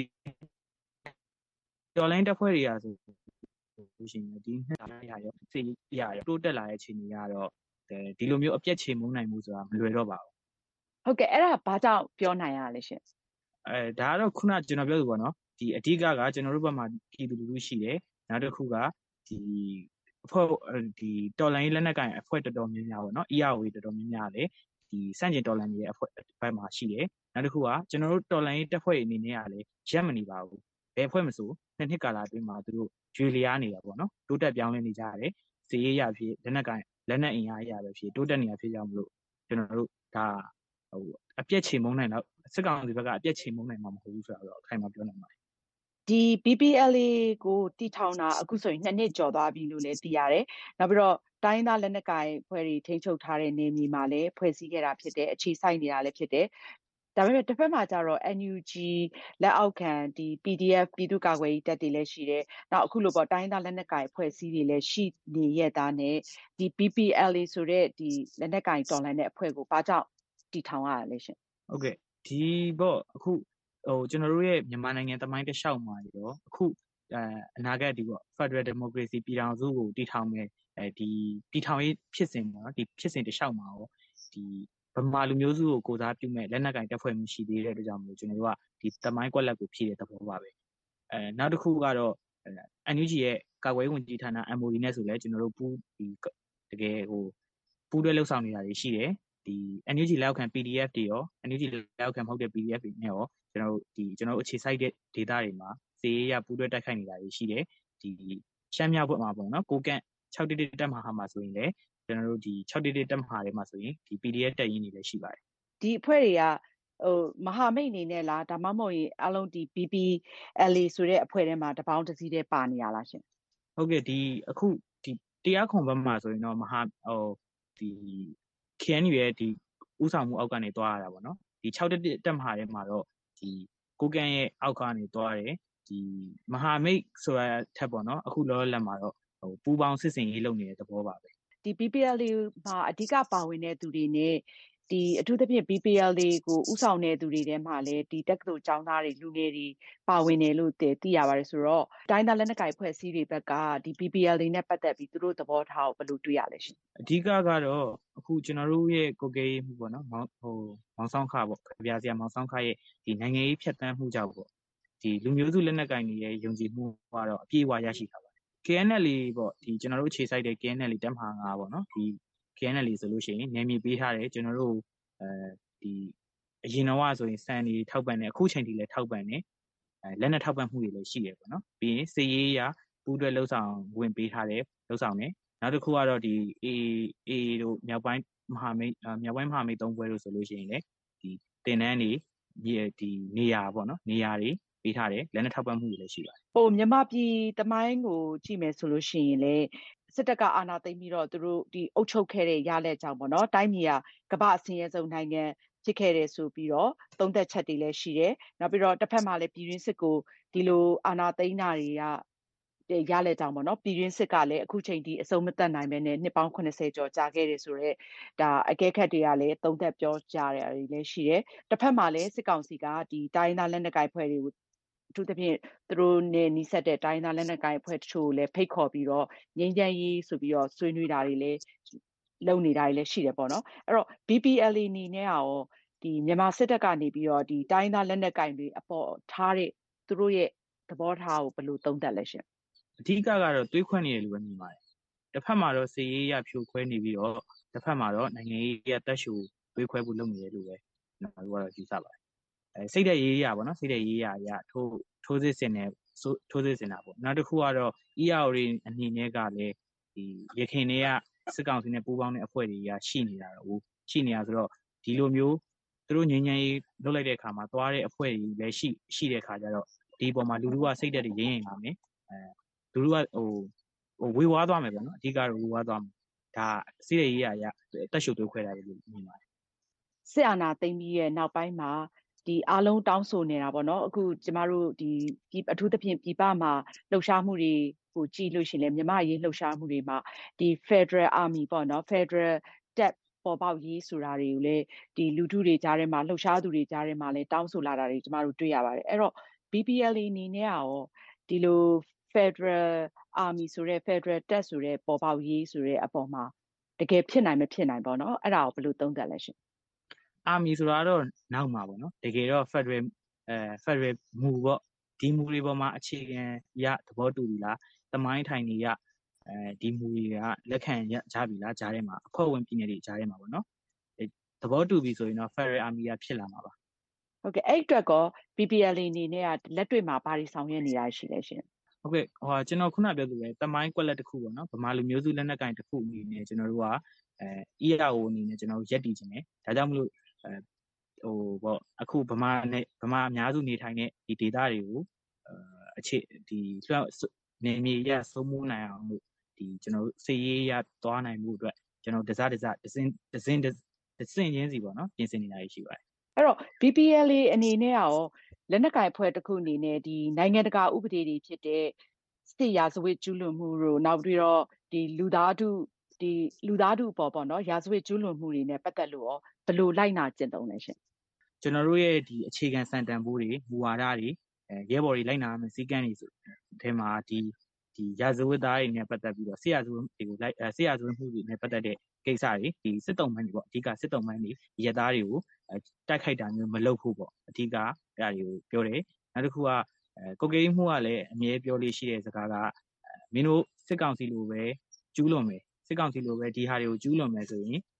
တော်လိုင်းတပ်ဖွဲ့တွေရာဆိုလို့ရှိရင်ဒီနှစ်လာရရောစိတ်ရရောတိုးတက်လာတဲ့အခြေအနေကတော့ဒီလိုမျိုးအပြတ်ချေမှုန်းနိုင်မှုဆိုတာမလွယ်တော့ပါဘူးဟုတ်ကဲ့အဲ့ဒါဘာကြောင့်ပြောနိုင်ရလဲရှင်အဲဒါကတော့ခုနကျွန်တော်ပြောသလိုပေါ့နော်ဒီအဓိကကကျွန်တော်တို့ဘက်မှာပြည်သူလူထုရှိတယ်နောက်တစ်ခုကဒီအဖွဲ့ဒီတော်လိုင်းလက်နက်ကိုင်အဖွဲ့တော်တော်များများပေါ့နော် အီ အာ အို တော်တော်များများလေဒီစန့်ကျင်တော်လိုင်းရဲ့အဖွဲ့ဘက်မှာရှိတယ်နောက်တစ်ခုကကျွန်တော်တို့တော်လိုင်းတပ်ဖွဲ့အနေနဲ့ကလည်းရက်မနေပါဘူးဘယ်အဖွဲ့မဆိုနှစ်နှစ်ကာလအတွင်းမှာသူတို့ကျွေလျားနေတာပေါ့နော်တိုးတက်ပြောင်းလဲနေကြရတယ်စီရေးရဖြစ်လက်နက်ကိုင်လက်နက်အင်အားရပဲဖြစ်တိုးတက်နေရဖြစ်ကြောင်းမလို့ကျွန်တော်တို့ဒါဟိုအပြက်ချေမုန်းနိုင်တော့စစ်ကောင်စီဘက်ကအပြက်ချေမုန်းနိုင်မှာမဟုတ်ဘူးဆိုတော့အခိုင်အမာပြောနိုင်ပါတယ်ဒီ ဘီ ပီ အယ် အေ ကိုတီထောင်တာအခုဆိုရင်နှစ်နှစ်ကျော်သွားပြီလို့လည်းသိရတယ်နောက်ပြီးတော့တိုင်းသားလက်နက်ကိုင်ဖွဲ့တွေထိန်းချုပ်ထားတဲ့နေမြေမှာလည်းဖွဲ့စည်းခဲ့တာဖြစ်တယ်အခြေစိုက်နေတာလည်းဖြစ်တယ်ဒါပေမဲ့တစ်ဖက်မှာကျတော့ အန် ယူ ဂျီ လက်အောက်ခံဒီ ပီ ဒီ အက်ဖ် ပြည်သူ့ကာကွယ်ရေးတပ်တွေလည်းရှိတယ်။နောက်အခုလိုပေါ့တိုင်းသားလက်နက်ကိုင်အဖွဲ့အစည်းတွေလည်းရှိနေရတဲ့နဲ့ဒီ ဘီ ပီ အယ် အေ ဆိုတဲ့ဒီလက်နက်ကိုင်တော်လှန်တဲ့အဖွဲ့ကိုဘာကြောင့်တည်ထောင်ရလဲရှင်။ဟုတ်ကဲ့ဒီပေါ့အခုဟိုကျွန်တော်တို့ရဲ့မြန်မာနိုင်ငံသမိုင်းတစ်လျှောက်မှာရောအခုအဲအနာဂတ်ဒီပေါ့ Federal Democracy ပြည်ထောင်စုကိုတည်ထောင်မယ်အဲဒီတည်ထောင်ရေးဖြစ်စဉ်ပေါ့နော်ဒီဖြစ်စဉ်တစ်လျှောက်မှာရောဒီဗမာလူမျိုးစုကိုကိုစားပြုမဲ့လက်နက်ကင်တပ်ဖွဲ့မှုရှိသေးတဲ့အတွက်ကြောင့်မို့ကျွန်တော်တို့ကဒီတမိုင်းကွက်လက်ကိုဖြည့်တဲ့သဘောပါပဲအဲနောက်တစ်ခုကတော့ အန် ယူ ဂျီ ရဲ့ကာကွယ်ရေးဝန်ကြီးဌာန အမ် အို ဒီ နဲ့ဆိုလဲကျွန်တော်တို့ပူးဒီတကယ်ဟိုပူးတွဲလှုပ်ဆောင်နေတာတွေရှိတယ်ဒီ N U G လက်အောက်ခံ P D F တွေရော N U G လက်အောက်ခံမဟုတ်တဲ့ P D F တွေနဲ့ရောကျွန်တော်တို့ဒီကျွန်တော်တို့အခြေစိုက်တဲ့ data တွေမှာစစ်ရေးအရပူးတွဲတိုက်ခိုက်နေတာတွေရှိတယ်ဒီရှမ်းမြောက်ဘက်မှာပေါ့နော်ကိုကန့်၆၁၁တပ်မဟာမှာဆိုရင်လည်းကျွန်တော်တို့ဒီ၆၁၁တပ်မဟာတွေမှာဆိုရင်ဒီ P D F တပ်ရင်းတွေလည်းရှိပါတယ်ဒီအဖွဲ့တွေကဟိုမဟာမိတ်အနေနဲ့လားဒါမှမဟုတ်ရင်အလုံးဒီ B P L A ဆိုတဲ့အဖွဲ့ထဲမှာတပေါင်းတစ်စီးတည်းပါနေရလားရှင်ဟုတ်ကဲ့ဒီအခုဒီတရားခွန်ဘက်မှာဆိုရင်တော့မဟာဟိုဒီ K N U ရဲ့ဒီဥဆောင်မှုအောက်ကနေတွားရတာပေါ့နော်ဒီ၆၁၁တပ်မဟာထဲမှာတော့ဒီကိုကန့်ရဲ့အောက်ကနေတွားတယ်ဒီမဟာမိတ်ဆိုတာထက်ပေါ့နော်အခုလောလောလတ်မှာတော့ဟိုပူပေါင်းစစ်စင်ရေးလုပ်နေတဲ့သဘောပါပဲဒီ B P L A မှာအဓိကပါဝင်တဲ့သူတွေနဲ့ဒီအထူးသဖြင့် B P L A ကိုဥဆောင်တဲ့သူတွေထဲမှာလည်းဒီတက္ကသိုလ်ကျောင်းသားတွေလူငယ်တွေပါဝင်တယ်လို့သိရပါတယ်ဆိုတော့တိုင်းသားလက်နက်ကိုင်ဖွဲ့စည်းတွေဘက်ကဒီ B P L A နဲ့ပတ်သက်ပြီးသူတို့သဘောထားကိုဘယ်လိုတွေ့ရလဲရှင်အဓိကကတော့အခုကျွန်တော်တို့ရဲ့ကိုကေးမှုပေါ့နော်ဟိုမောင်ဆောင်ခပေါ့ဗျာစရာမောင်ဆောင်ခရဲ့ဒီနိုင်ငံရေးဖြတ်တန်းမှုကြောင့်ပေါ့ဒီလူမျိုးစုလက်နက်ကိုင်တွေရဲ့ယုံကြည်မှုကတော့အပြည့်အဝရရှိတာပါ K N L ပေါ့ဒီကျွန်တော်တို့ခြေစိုက်တဲ့ K N L တပ်မဟာငါးပေါ့နော်ဒီ K N L ဆိုလို့ရှိရင်နယ်မြေပေးထားတယ်ကျွန်တော်တို့အဲဒီအရင်တော့ဆိုရင်စံတွေထောက်ပံ့တယ်အခုချိန်ထိလည်းထောက်ပံ့တယ်အဲလက်နက်ထောက်ပံ့မှုတွေလည်းရှိတယ်ပေါ့နော်ပြီးရင်စစ်ရေးရာပူးတွဲလှုပ်ဆောင်ဝင်ပေးထားတယ်လှုပ်ဆောင်တယ်နောက်တစ်ခုကတော့ဒီ A A တို့မြောက်ပိုင်းမဟာမိတ်မြောက်ပိုင်းမဟာမိတ်သုံးဘွဲတို့ဆိုလို့ရှိရင်လည်းဒီတင်နန်းတွေဒီနေရာပေါ့နော်နေရာတွေပေးထားတယ်လက်နက်ထောက်ပံ့မှုတွေလည်းရှိပါတယ်ဟိုမြန်မာပြည်တမိုင်းကိုကြည့်မယ်ဆိုလို့ရှိရင်လေစစ်တပ်ကအာဏာသိမ်းပြီးတော့သူတို့ဒီအုပ်ချုပ်ခဲ့တဲ့ရလက်ကြောင့်ပေါ့နော်တိုင်းပြည်ကကမ္ဘာအစင်းရဲဆုံးနိုင်ငံဖြစ်ခဲ့တယ်ဆိုပြီးတော့သုံးသက်ချက်တွေလည်းရှိတယ်နောက်ပြီးတော့တစ်ဖက်မှာလည်းပြည်တွင်းစစ်ကိုဒီလိုအာဏာသိမ်းတာတွေကရလက်ကြောင့်ပေါ့နော်ပြည်တွင်းစစ်ကလည်းအခုချိန်ထိအဆုံးမသတ်နိုင်ပဲနဲ့နှစ်ပေါင်း80ကျော်ကြာခဲ့တယ်ဆိုတော့ဒါအကဲခတ်တွေကလည်းသုံးသက်ပြောကြတယ်တွေလည်းရှိတယ်တစ်ဖက်မှာလည်းစစ်ကောင်စီကဒီတိုင်းသားလက်နက်ကိုင်ဖွဲ့တွေကိုအထူးသဖြင့်သူတို့နဲ့နီးစပ်တဲ့တိုင်းသားလက်နက်ကိုင်အဖွဲ့တချို့ကိုလည်းဖိတ်ခေါ်ပြီးတော့ငြိမ်းချမ်းရေးဆိုပြီးတော့ဆွေးနွေးတာတွေလည်းလုပ်နေတာတွေလည်းရှိတယ်ပေါ့နော်အဲ့တော့ B P L A အနေနဲ့ရောဒီမြန်မာစစ်တပ်ကနေပြီးတော့ဒီတိုင်းသားလက်နက်ကိုင်တွေအပေါ်ထားတဲ့သူတို့ရဲ့သဘောထားကိုဘယ်လိုသုံးသပ်လဲရှင်အဓိကကတော့တွေးခွင့်နေတယ်လို့ပဲမြင်ပါတယ်တစ်ဖက်မှာတော့စစ်ရေးရဖြိုခွဲနေပြီးတော့တစ်ဖက်မှာတော့နိုင်ငံရေးရတက်ရှူတွေးခွဲဖို့လုပ်နေတယ်လို့ပဲကျွန်တော်တို့ကတော့ယူဆပါတယ်အဲစိတ်တဲ့ရေးရပါတော့စိတ်တဲ့ရေးရရထိုးထိုးစစ်ဆင်နေထိုးစစ်ဆင်တာပေါ့နောက်တစ်ခုကတော့ E R O တွေအနေနဲ့ကလည်းဒီရခိုင်တွေကစစ်ကောင်စီနဲ့ပူးပေါင်းတဲ့အဖွဲ့တွေရရှိနေတာတော့ရှိနေတာဆိုတော့ဒီလိုမျိုးသူတို့ငြိမ်းချမ်းရေးလုပ်လိုက်တဲ့အခါမှာသွားတဲ့အဖွဲ့တွေလည်းရှိရှိတဲ့အခါကျတော့ဒီပေါ်မှာလူလူကစိတ်သက်တွေရင်းရင်လာမယ်အဲလူလူကဟိုဟိုဝေဝါးသွားမယ်ပေါ့နော်အဓိကတော့ဝေဝါးသွားမယ်ဒါစိတ်ရရရတက်ရှုပ်တွေခွဲတာလို့မြင်ပါတယ်စစ်အာဏာသိမ်းပြီးရဲ့နောက်ပိုင်းမှာဒီအားလုံးတောင်းဆိုနေတာပေါ့နော်အခုကျမတို့ဒီအထူးသဖြင့်ပြည်ပမှာလှုပ်ရှားမှုတွေကိုကြည့်လို့ရှိရင်လည်းမြန်မာရေးလှုပ်ရှားမှုတွေမှာဒီ Federal Army ပေါ့နော် Federal တပ်ပေါ်ပေါက်ရေးဆိုတာတွေကိုလည်းဒီလူထုတွေကြားထဲမှာလှုပ်ရှားသူတွေကြားထဲမှာလည်းတောင်းဆိုလာတာတွေကျမတို့တွေ့ရပါတယ်အဲ့တော့ B P L A အနေနဲ့ရောဒီလို Federal Army ဆိုတဲ့ Federal တပ်ဆိုတဲ့ပေါ်ပေါက်ရေးဆိုတဲ့အပေါ်မှာတကယ်ဖြစ်နိုင်မဖြစ်နိုင်ပေါ့နော်အဲ့ဒါကိုဘယ်လိုသုံးသပ်လဲရှင်အာမီဆိုတာတော့နောက်မှာပေါ့နော်တကယ်တော့ Federal အဲ Federal မူပေါ့ဒီမူတွေပေါ်မှာအခြေခံရသဘောတူပြီလားသမိုင်းထိုင်နေရအဲဒီမူတွေကလက်ခံရကြပြီလားကြားထဲမှာအဖွဲ့ဝင်ပြည်နယ်တွေကြားထဲမှာပေါ့နော်သဘောတူပြီဆိုရင်တော့ Federal Army ကဖြစ်လာမှာပါဟုတ်ကဲ့အဲ့အတွက်ကော B P L A အနေနဲ့ကလက်တွေ့မှာဘာတွေဆောင်ရွက်နေတာရှိလဲရှင်ဟုတ်ကဲ့ဟိုကျွန်တော်ခုနပြောသလိုပဲသမိုင်းကွက်လက်တစ်ခုပေါ့နော်ဗမာလူမျိုးစုလက်နက်ကင်တစ်ခုအနေနဲ့ကျွန်တော်တို့ကအဲ E R O အနေနဲ့ကျွန်တော်ရက်တည်ခြင်းတယ်ဒါကြောင့်မလို့အဲဟိုပေါ့အခုဗမာနဲ့ဗမာအများစုနေထိုင်တဲ့ဒီဒေသတွေကိုအခြေဒီလွှတ်နေမြေရစိုးမိုးနိုင်အောင်လို့ဒီကျွန်တော်စစ်ရေးရသွားနိုင်မှုအတွက်ကျွန်တော်တစားတစားဒစင်ဒစင်ဒစင်ချင်းစီပေါ့နော်ပြင်ဆင်နေတာရှိပါတယ်အဲ့တော့ B P L A အနေနဲ့ရောလက်နက်ကင်အဖွဲ့တစ်ခုအနေနဲ့ဒီနိုင်ငံတကာဥပဒေတွေဖြစ်တဲ့စစ်ရာဇဝတ်ကျူးလွန်မှုတို့နောက်ပြီးတော့ဒီလူသားထုဒီလူသားထုပေါ်ပေါ့နော်ရာဇဝတ်ကျူးလွန်မှုတွေနဲ့ပတ်သက်လို့ရောဘယ်လိုလိုက်နာကျင့်သုံးလဲရှင်ကျွန်တော်တို့ရဲ့ဒီအခြေခံစံတန်ဖိုးတွေမူဝါဒတွေအဲရဲဘော်တွေလိုက်နာမယ်စီကံတွေဆိုအဲမှာဒီဒီရာဇဝတ်သားတွေနဲ့ပတ်သက်ပြီးတော့ဆရာဇဝတ်တွေကိုလိုက်ဆရာဇဝတ်မှုတွေနဲ့ပတ်သက်တဲ့ကိစ္စတွေဒီစစ်တုံးမှန်းတွေပေါ့အဓိကစစ်တုံးမှန်းတွေရဲသားတွေကိုတိုက်ခိုက်တာမျိုးမလုပ်ဖို့ပေါ့အဓိကအဲ့ဒါတွေကိုပြောတယ်နောက်တစ်ခုကကိုကိန်းမှုကလည်းအမြဲပြောလို့ရှိတဲ့စကားကမင်းတို့စစ်ကောင်စီလိုပဲကျူးလွန်မယ်စစ်ကောင်စီလိုပဲဒီဟာတွေကိုကျူးလွန်မယ်ဆိုရင်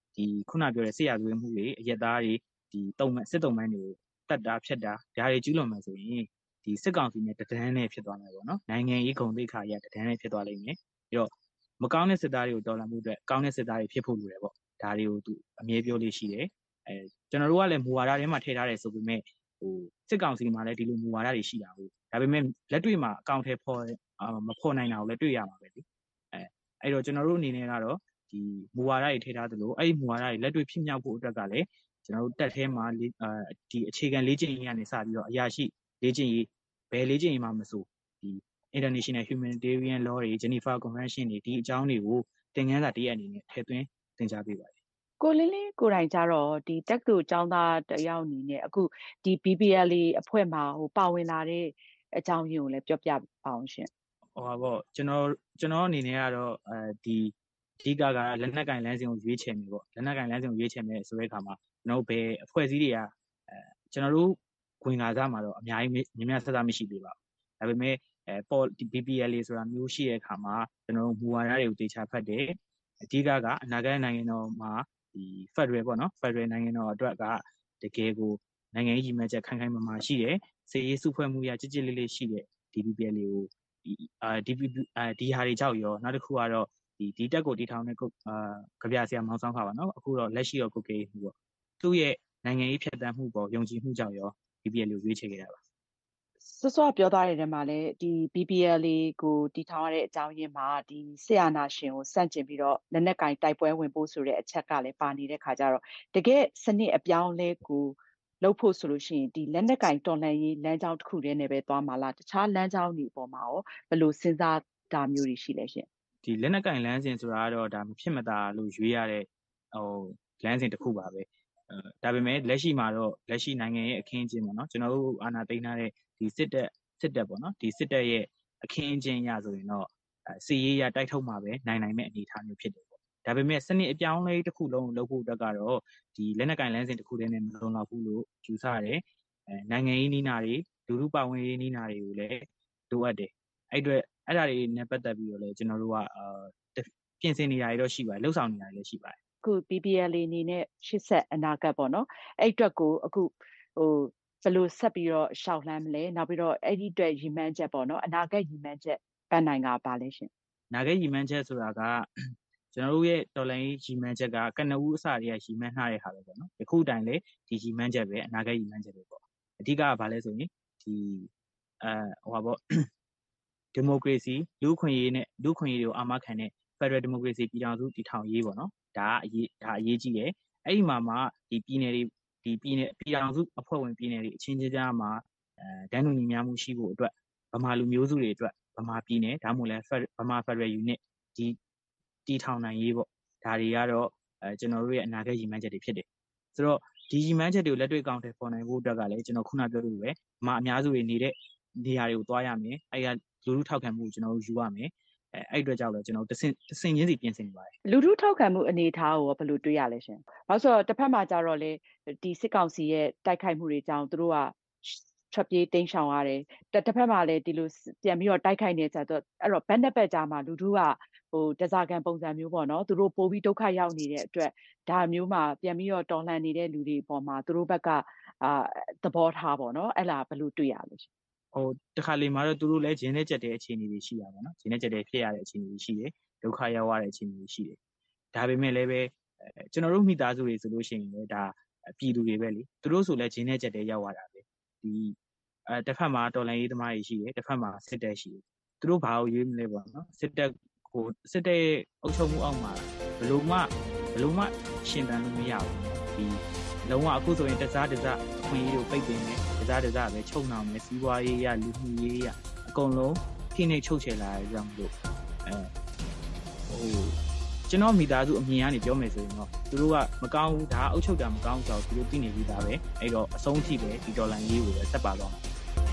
ဒီခုနပြောတဲ့စစ်ရာဇဝတ်မှုတွေအရက်သားတွေဒီတုံ့စစ်တုံ့ပိုင်းတွေကိုတတ်တာဖြတ်တာဒါတွေကျူးလွန်မှဆိုရင်ဒီစစ်ကောင်စီနဲ့တဒန်းနဲ့ဖြစ်သွားမယ်ပေါ့နော်နိုင်ငံရေးဂုဏ်သိက္ခာရတဒန်းနဲ့ဖြစ်သွားလိမ့်မယ်ပြီးတော့မကောင်းတဲ့စစ်သားတွေကိုတော်လှန်မှုအတွက်ကောင်းတဲ့စစ်သားတွေဖြစ်ဖို့လိုတယ်ပေါ့ဒါတွေကိုသူအမြဲပြောလို့ရှိတယ်အဲကျွန်တော်တို့ကလည်းမူဝါဒထဲမှာထည့်ထားတယ်ဆိုပေမဲ့ဟိုစစ်ကောင်စီမှာလည်းဒီလိုမူဝါဒတွေရှိတာဟုတ်ဒါပေမဲ့လက်တွေ့မှာအကောင့်ထဲပေါ်မပေါ်နိုင်တာကိုလည်းတွေ့ရမှာပဲလေအဲအဲ့တော့ကျွန်တော်တို့အနေနဲ့ကတော့ဒီမူဝါဒတွေထည့်ထားသလိုအဲ့ဒီမူဝါဒတွေလက်တွေ့ဖြစ်မြောက်ဖို့အတွက်ကလည်းကျွန်တော်တို့တက်ထဲမှာဒီအခြေခံလေ့ကျင့်ရေးကနေစပြီးတော့အရာရှိလေ့ကျင့်ရေးဘယ်လေ့ကျင့်ရေးမှမဆိုဒီ International Humanitarian Law တွေ Geneva Convention တွေဒီအကြောင်းတွေကိုသင်ခန်းစာတရက်အနေနဲ့ထည့်သွင်းသင်ကြားပေးပါတယ်ကိုလင်းလင်းကိုယ်တိုင်ကြတော့ဒီတက္ကသိုလ်ကျောင်းသားတယောက်အနေနဲ့အခုဒီ B B L အဖွဲ့မှာဟိုပါဝင်လာတဲ့အကြောင်းရင်းကိုလည်းပြောပြပါအောင်ရှင်ဟောပါပေါ့ကျွန်တော်ကျွန်တော်အနေနဲ့ကတော့အဲဒီအဓိကကလက်နက်ကင်လမ်းစဉ်ကိုရွေးချယ်နေပေါ့လက်နက်ကင်လမ်းစဉ်ကိုရွေးချယ်နေဆိုတဲ့အခါမှာကျွန်တော်ဘယ်အဖွဲ့အစည်းတွေကအဲကျွန်တော်တို့ဝင်လာကြမှာတော့အများကြီးမြင်များဆက်စားမရှိသေးပါဘူးဒါပေမဲ့အဲပေါ် B B L ဆိုတာမျိုးရှိတဲ့အခါမှာကျွန်တော်တို့မူဝါဒတွေကိုတေချာဖတ်တယ်အဓိကကအနာဂတ်နိုင်ငံတော်မှာဒီ Federal ပေါ့နော် Federal နိုင်ငံတော်အတွက်ကတကယ်ကိုနိုင်ငံရေးကြီးမှတ်ချက်ခိုင်ခိုင်မာမာရှိတယ်စေရေးစုဖွဲ့မှုရကြစ်ကြစ်လေးလေးရှိတဲ့ D B L ကိုဒီအာ D B ဒီဟာတွေကြောက်ရောနောက်တစ်ခုကတော့ဒီဒီတက်ကိုတီထောင်တဲ့အာကြပြဆရာမောင်ဆောင်ခါပါနော်အခုတော့လက်ရှိတော့ကိုကေမှုပေါ့သူ့ရဲ့နိုင်ငံရေးဖြတ်သန်းမှုပေါ်ယုံကြည်မှုကြောင့်ရော B B L ကိုရွေးချယ်ခဲ့တာပါစောစောပြောသွားတဲ့နေရာမှာလည်းဒီ B B L ကိုတီထောင်ရတဲ့အကြောင်းရင်းမှာဒီဆီယာနာရှင်ကိုစန့်ကျင်ပြီးတော့လက်နက်ကင်တိုက်ပွဲဝင်ဖို့ဆိုတဲ့အချက်ကလည်းပါနေတဲ့ခါကျတော့တကယ်စနစ်အပြောင်းလဲကိုလုပ်ဖို့ဆိုလို့ရှိရင်ဒီလက်နက်ကင်တော်လှန်ရေးလမ်းကြောင်းတစ်ခုတည်းနဲ့ပဲသွားမှာလားတခြားလမ်းကြောင်းတွေအပေါ်မှာရောဘယ်လိုစဉ်းစားတာမျိုးတွေရှိလဲရှင်ဒီလက်နက်ကင်လမ်းစဉ်ဆိုတာကတော့ဒါမဖြစ်မသာလို့ရွေးရတဲ့ဟိုလမ်းစဉ်တစ်ခုပါပဲအဲဒါပေမဲ့လက်ရှိမှာတော့လက်ရှိနိုင်ငံရဲ့အခင်းအကျင်းပေါ့နော်ကျွန်တော်တို့အာဏာသိမ်းထားတဲ့ဒီစစ်တပ်စစ်တပ်ပေါ့နော်ဒီစစ်တပ်ရဲ့အခင်းအကျင်းရဆိုရင်တော့စီရေးရတိုက်ထုတ်မှာပဲနိုင်နိုင်မဲ့အနေအထားမျိုးဖြစ်တယ်ပေါ့ဒါပေမဲ့စနစ်အပြောင်းလဲတစ်ခုလုံးလုပ်ဖို့အတွက်ကတော့ဒီလက်နက်ကင်လမ်းစဉ်တစ်ခုတည်းနဲ့မလုံလောက်ဘူးလို့ယူဆရတယ်အဲနိုင်ငံရေးနီးနာတွေလူထုပါဝင်ရေးနီးနာတွေကိုလည်းလိုအပ်တယ်အဲ့အတွက်အဲ့ဒါတွေနဲ့ပတ်သက်ပြီးတော့လည်းကျွန်တော်တို့ကအာပြင်ဆင်နေတာတွေတော့ရှိပါတယ်လှုပ်ဆောင်နေတာတွေလည်းရှိပါတယ်အခု B B L အနေနဲ့ရှစ်ဆက်အနာဂတ်ပေါ့နော်အဲ့အတွက်ကိုအခုဟိုဘယ်လိုဆက်ပြီးတော့ရှောက်လှမ်းမလဲနောက်ပြီးတော့အဲ့ဒီအတွက်ရည်မှန်းချက်ပေါ့နော်အနာဂတ်ရည်မှန်းချက်ပန်းနိုင်ကပါလဲရှင်အနာဂတ်ရည်မှန်းချက်ဆိုတာကကျွန်တော်တို့ရဲ့တော်လိုင်းရည်မှန်းချက်ကကနဦးအစတွေကရည်မှန်းထားတဲ့ဟာပဲပေါ့နော်ယခုတိုင်လေဒီရည်မှန်းချက်ပဲအနာဂတ်ရည်မှန်းချက်ပဲပေါ့အဓိကကဘာလဲဆိုရင်ဒီအဲဟိုပါပေါ့ဒီမိုကရေစီလူ့ခွင့်ရေးနဲ့လူ့ခွင့်ရေးတွေကိုအာမခံတဲ့ Federal Democracy ပြည်ထောင်စုတည်ထောင်ရေးပေါ့နော်ဒါကအရေးဒါအရေးကြီးတယ်အဲ့ဒီမှာမှဒီပြည်နယ်တွေဒီပြည်နယ်ပြည်ထောင်စုအဖွဲ့ဝင်ပြည်နယ်တွေအချင်းချင်းကြားမှာအဲဒန်းတူညီများမှုရှိဖို့အတွက်ဗမာလူမျိုးစုတွေအတွက်ဗမာပြည်နယ်ဒါမှမဟုတ်လဲဗမာ Federal Unit ဒီတည်ထောင်နိုင်ရေးပေါ့ဒါတွေကတော့အဲကျွန်တော်တို့ရဲ့အနာဂတ်ရည်မှန်းချက်တွေဖြစ်တယ်ဆိုတော့ဒီရည်မှန်းချက်တွေကိုလက်တွေ့ကောင်တယ်ပေါ်နိုင်ဖို့အတွက်ကလည်းကျွန်တော်ခုနပြောလို့ပဲဗမာအများစုတွေနေတဲ့နေရာတွေကိုသွားရမယ်အဲ့ကလူထုထောက်ခံမှုကိုကျွန်တော်တို့ယူရမယ်အဲအဲ့အတွက်ကြောင့်လည်းကျွန်တော်တဆင့်တဆင့်ချင်းစီပြင်ဆင်နေပါတယ်လူထုထောက်ခံမှုအနေအထားကိုဘယ်လိုတွေးရလဲရှင်ဘာလို့ဆိုတော့တစ်ဖက်မှာကြတော့လေဒီစစ်ကောင်စီရဲ့တိုက်ခိုက်မှုတွေကြောင့်သူတို့ကထွက်ပြေးတိမ်းရှောင်ရတယ်တစ်ဖက်မှာလည်းဒီလိုပြန်ပြီးတော့တိုက်ခိုက်နေကြတော့အဲ့တော့ဘက်နှစ်ဘက်ကြားမှာလူထုကဟိုတစားကန်ပုံစံမျိုးပေါ့နော်သူတို့ပို့ပြီးဒုက္ခရောက်နေတဲ့အတွက်ဒါမျိုးမှာပြန်ပြီးတော့တော်လှန်နေတဲ့လူတွေပေါ်မှာသူတို့ဘက်ကအာသဘောထားပေါ့နော်အဲ့လားဘယ်လိုတွေးရလဲရှင်ဟိုတခါလေမှာတော့သူတို့လည်းဂျင်းနဲ့ကြက်တဲ့အခြေအနေတွေရှိရပါတော့ဂျင်းနဲ့ကြက်တဲ့ဖြစ်ရတဲ့အခြေအနေတွေရှိတယ်ဒုက္ခရောက်ရတဲ့အခြေအနေတွေရှိတယ်ဒါပေမဲ့လည်းပဲကျွန်တော်တို့မိသားစုတွေဆိုလို့ရှိရင်လည်းဒါပြည်သူတွေပဲလေသူတို့ဆိုလည်းဂျင်းနဲ့ကြက်တဲ့ရောက်ရတာပဲဒီအဲတစ်ဖက်မှာတော်လိုင်းရေးသမားတွေရှိတယ်တစ်ဖက်မှာစစ်တပ်ရှိတယ်သူတို့ဘာလို့ရေးမလဲပေါ့နော်စစ်တပ်ကိုစစ်တပ်ရဲ့အုပ်ချုပ်မှုအောက်မှာဘလို့မှဘလို့မှရှင်သန်လို့မရဘူးဒီလုံးဝအခုဆိုရင်တစားတစားအခွင့်အရေးကိုပိတ်ပင်နေတစားတစားပဲချုပ်နှောင်နေစီးပွားရေးရလူမှုရေးရအကုန်လုံးဖိနှိပ်ချုပ်ချယ်လာကြအောင်လို့အဲဟိုကျွန်တော်မိသားစုအမြင်ကနေပြောမယ်ဆိုရင်တော့သူတို့ကမကောင်းဘူးဒါအုပ်ချုပ်တာမကောင်းဆိုတော့သူတို့သိနေပြီးသားပဲအဲ့တော့အဆုံးအထိပဲဒီဒေါ်လာရေးကိုပဲဆက်ပါတော့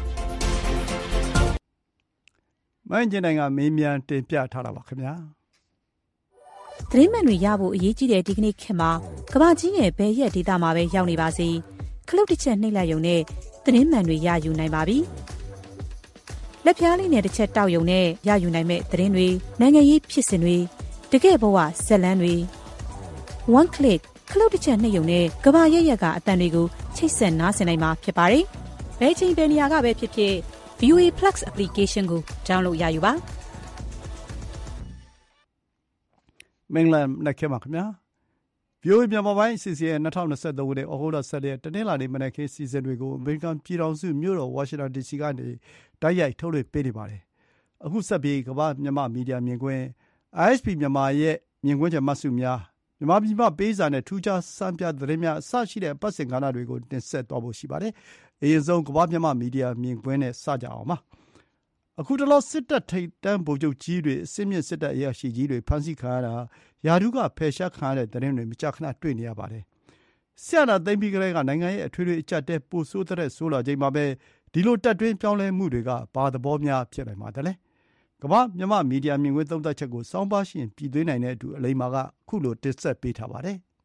မိုင်းကျင်တိုင်းကမေးမြန်းတင်ပြထားတာပါခင်ဗျာသတင်းမှန်တွေရဖို့အရေးကြီးတဲ့ဒီကနေ့ခေတ်မှာကမ္ဘာကြီးရဲ့ဘယ်ရက်ဒေသမှာပဲရောက်နေပါစေခလုတ်တစ်ချက်နှိပ်လိုက်ရုံနဲ့သတင်းမှန်တွေရယူနိုင်ပါပြီလက်ဖျားလေးနဲ့တစ်ချက်တောက်ရုံနဲ့ရယူနိုင်မဲ့သတင်းတွေနိုင်ငံရေးဖြစ်စဉ်တွေတကယ့်ဘဝဇက်လန်းတွေ one click ခလုတ်တစ်ချက်နှိပ်ရုံနဲ့ကမ္ဘာရဲ့ရက်ကအတန်တွေကိုချိတ်ဆက်နားဆင်နိုင်မှာဖြစ်ပါတယ်။ဘယ်ချိန်ဘယ်နေရာကပဲဖြစ်ဖြစ် ဗီအိုအေ Plus application ကို download ရယူပါမင်္ဂလာနက်ခင်းပါခင်ဗျာ ဗီအိုအေ မြန်မာပိုင်းအစီအစဉ်၂၀၂၃ခုနှစ်ဩဂုတ်လ၁၄ရက်တနင်္လာနေ့မနက်ခင်းစီစဉ်တွေကိုအမေရိကန်ပြည်ထောင်စုမြို့တော်ဝါရှင်တန်ဒီစီကနေတိုက်ရိုက်ထုတ်လွှင့်ပေးနေပါတယ်။အခုဆက်ပြီးကမ္ဘာမြန်မာမီဒီယာမြင်ကွင်း အိုင် အက်စ် ပီ မြန်မာရဲ့မြင်ကွင်းချက်မှတ်စုများမြန်မာပြည်မှာပေးစာနဲ့ထူးခြားစံပြသတင်းများအစရှိတဲ့အပတ်စဉ်ကဏ္ဍတွေကိုတင်ဆက်သွားဖို့ရှိပါတယ်။အရင်ဆုံးကမ္ဘာမြန်မာမီဒီယာမြင်ကွင်းနဲ့စကြအောင်ပါ။အခုတလောစစ်တပ်ထိပ်တန်းဗိုလ်ချုပ်ကြီးတွေအစင်းမြင့်စစ်တပ်အရာရှိကြီးတွေဖမ်းဆီးခံရတာယာဒုကဖယ်ရှားခံရတဲ့သတင်းတွေမကြာခဏတွေ့နေရပါတယ်။ဆရာနာသိမ့်ပြီးကလေးကနိုင်ငံရဲ့အထွေထွေအကျပ်တဲပိုဆိုးတဲ့ဆိုးလာချိန်မှာပဲဒီလိုတက်တွင်းပြောင်းလဲမှုတွေကဘာသဘောများဖြစ်နိုင်ပါသလဲ။ကမ္ဘာမြန်မာမီဒီယာမြင်ကွင်းသုံးသပ်ချက်ကိုစောင်းပါရှင်ပြည်သွင်းနိုင်တဲ့အတူအလိမ္မာကခုလိုတင်ဆက်ပေးထားပါတယ်။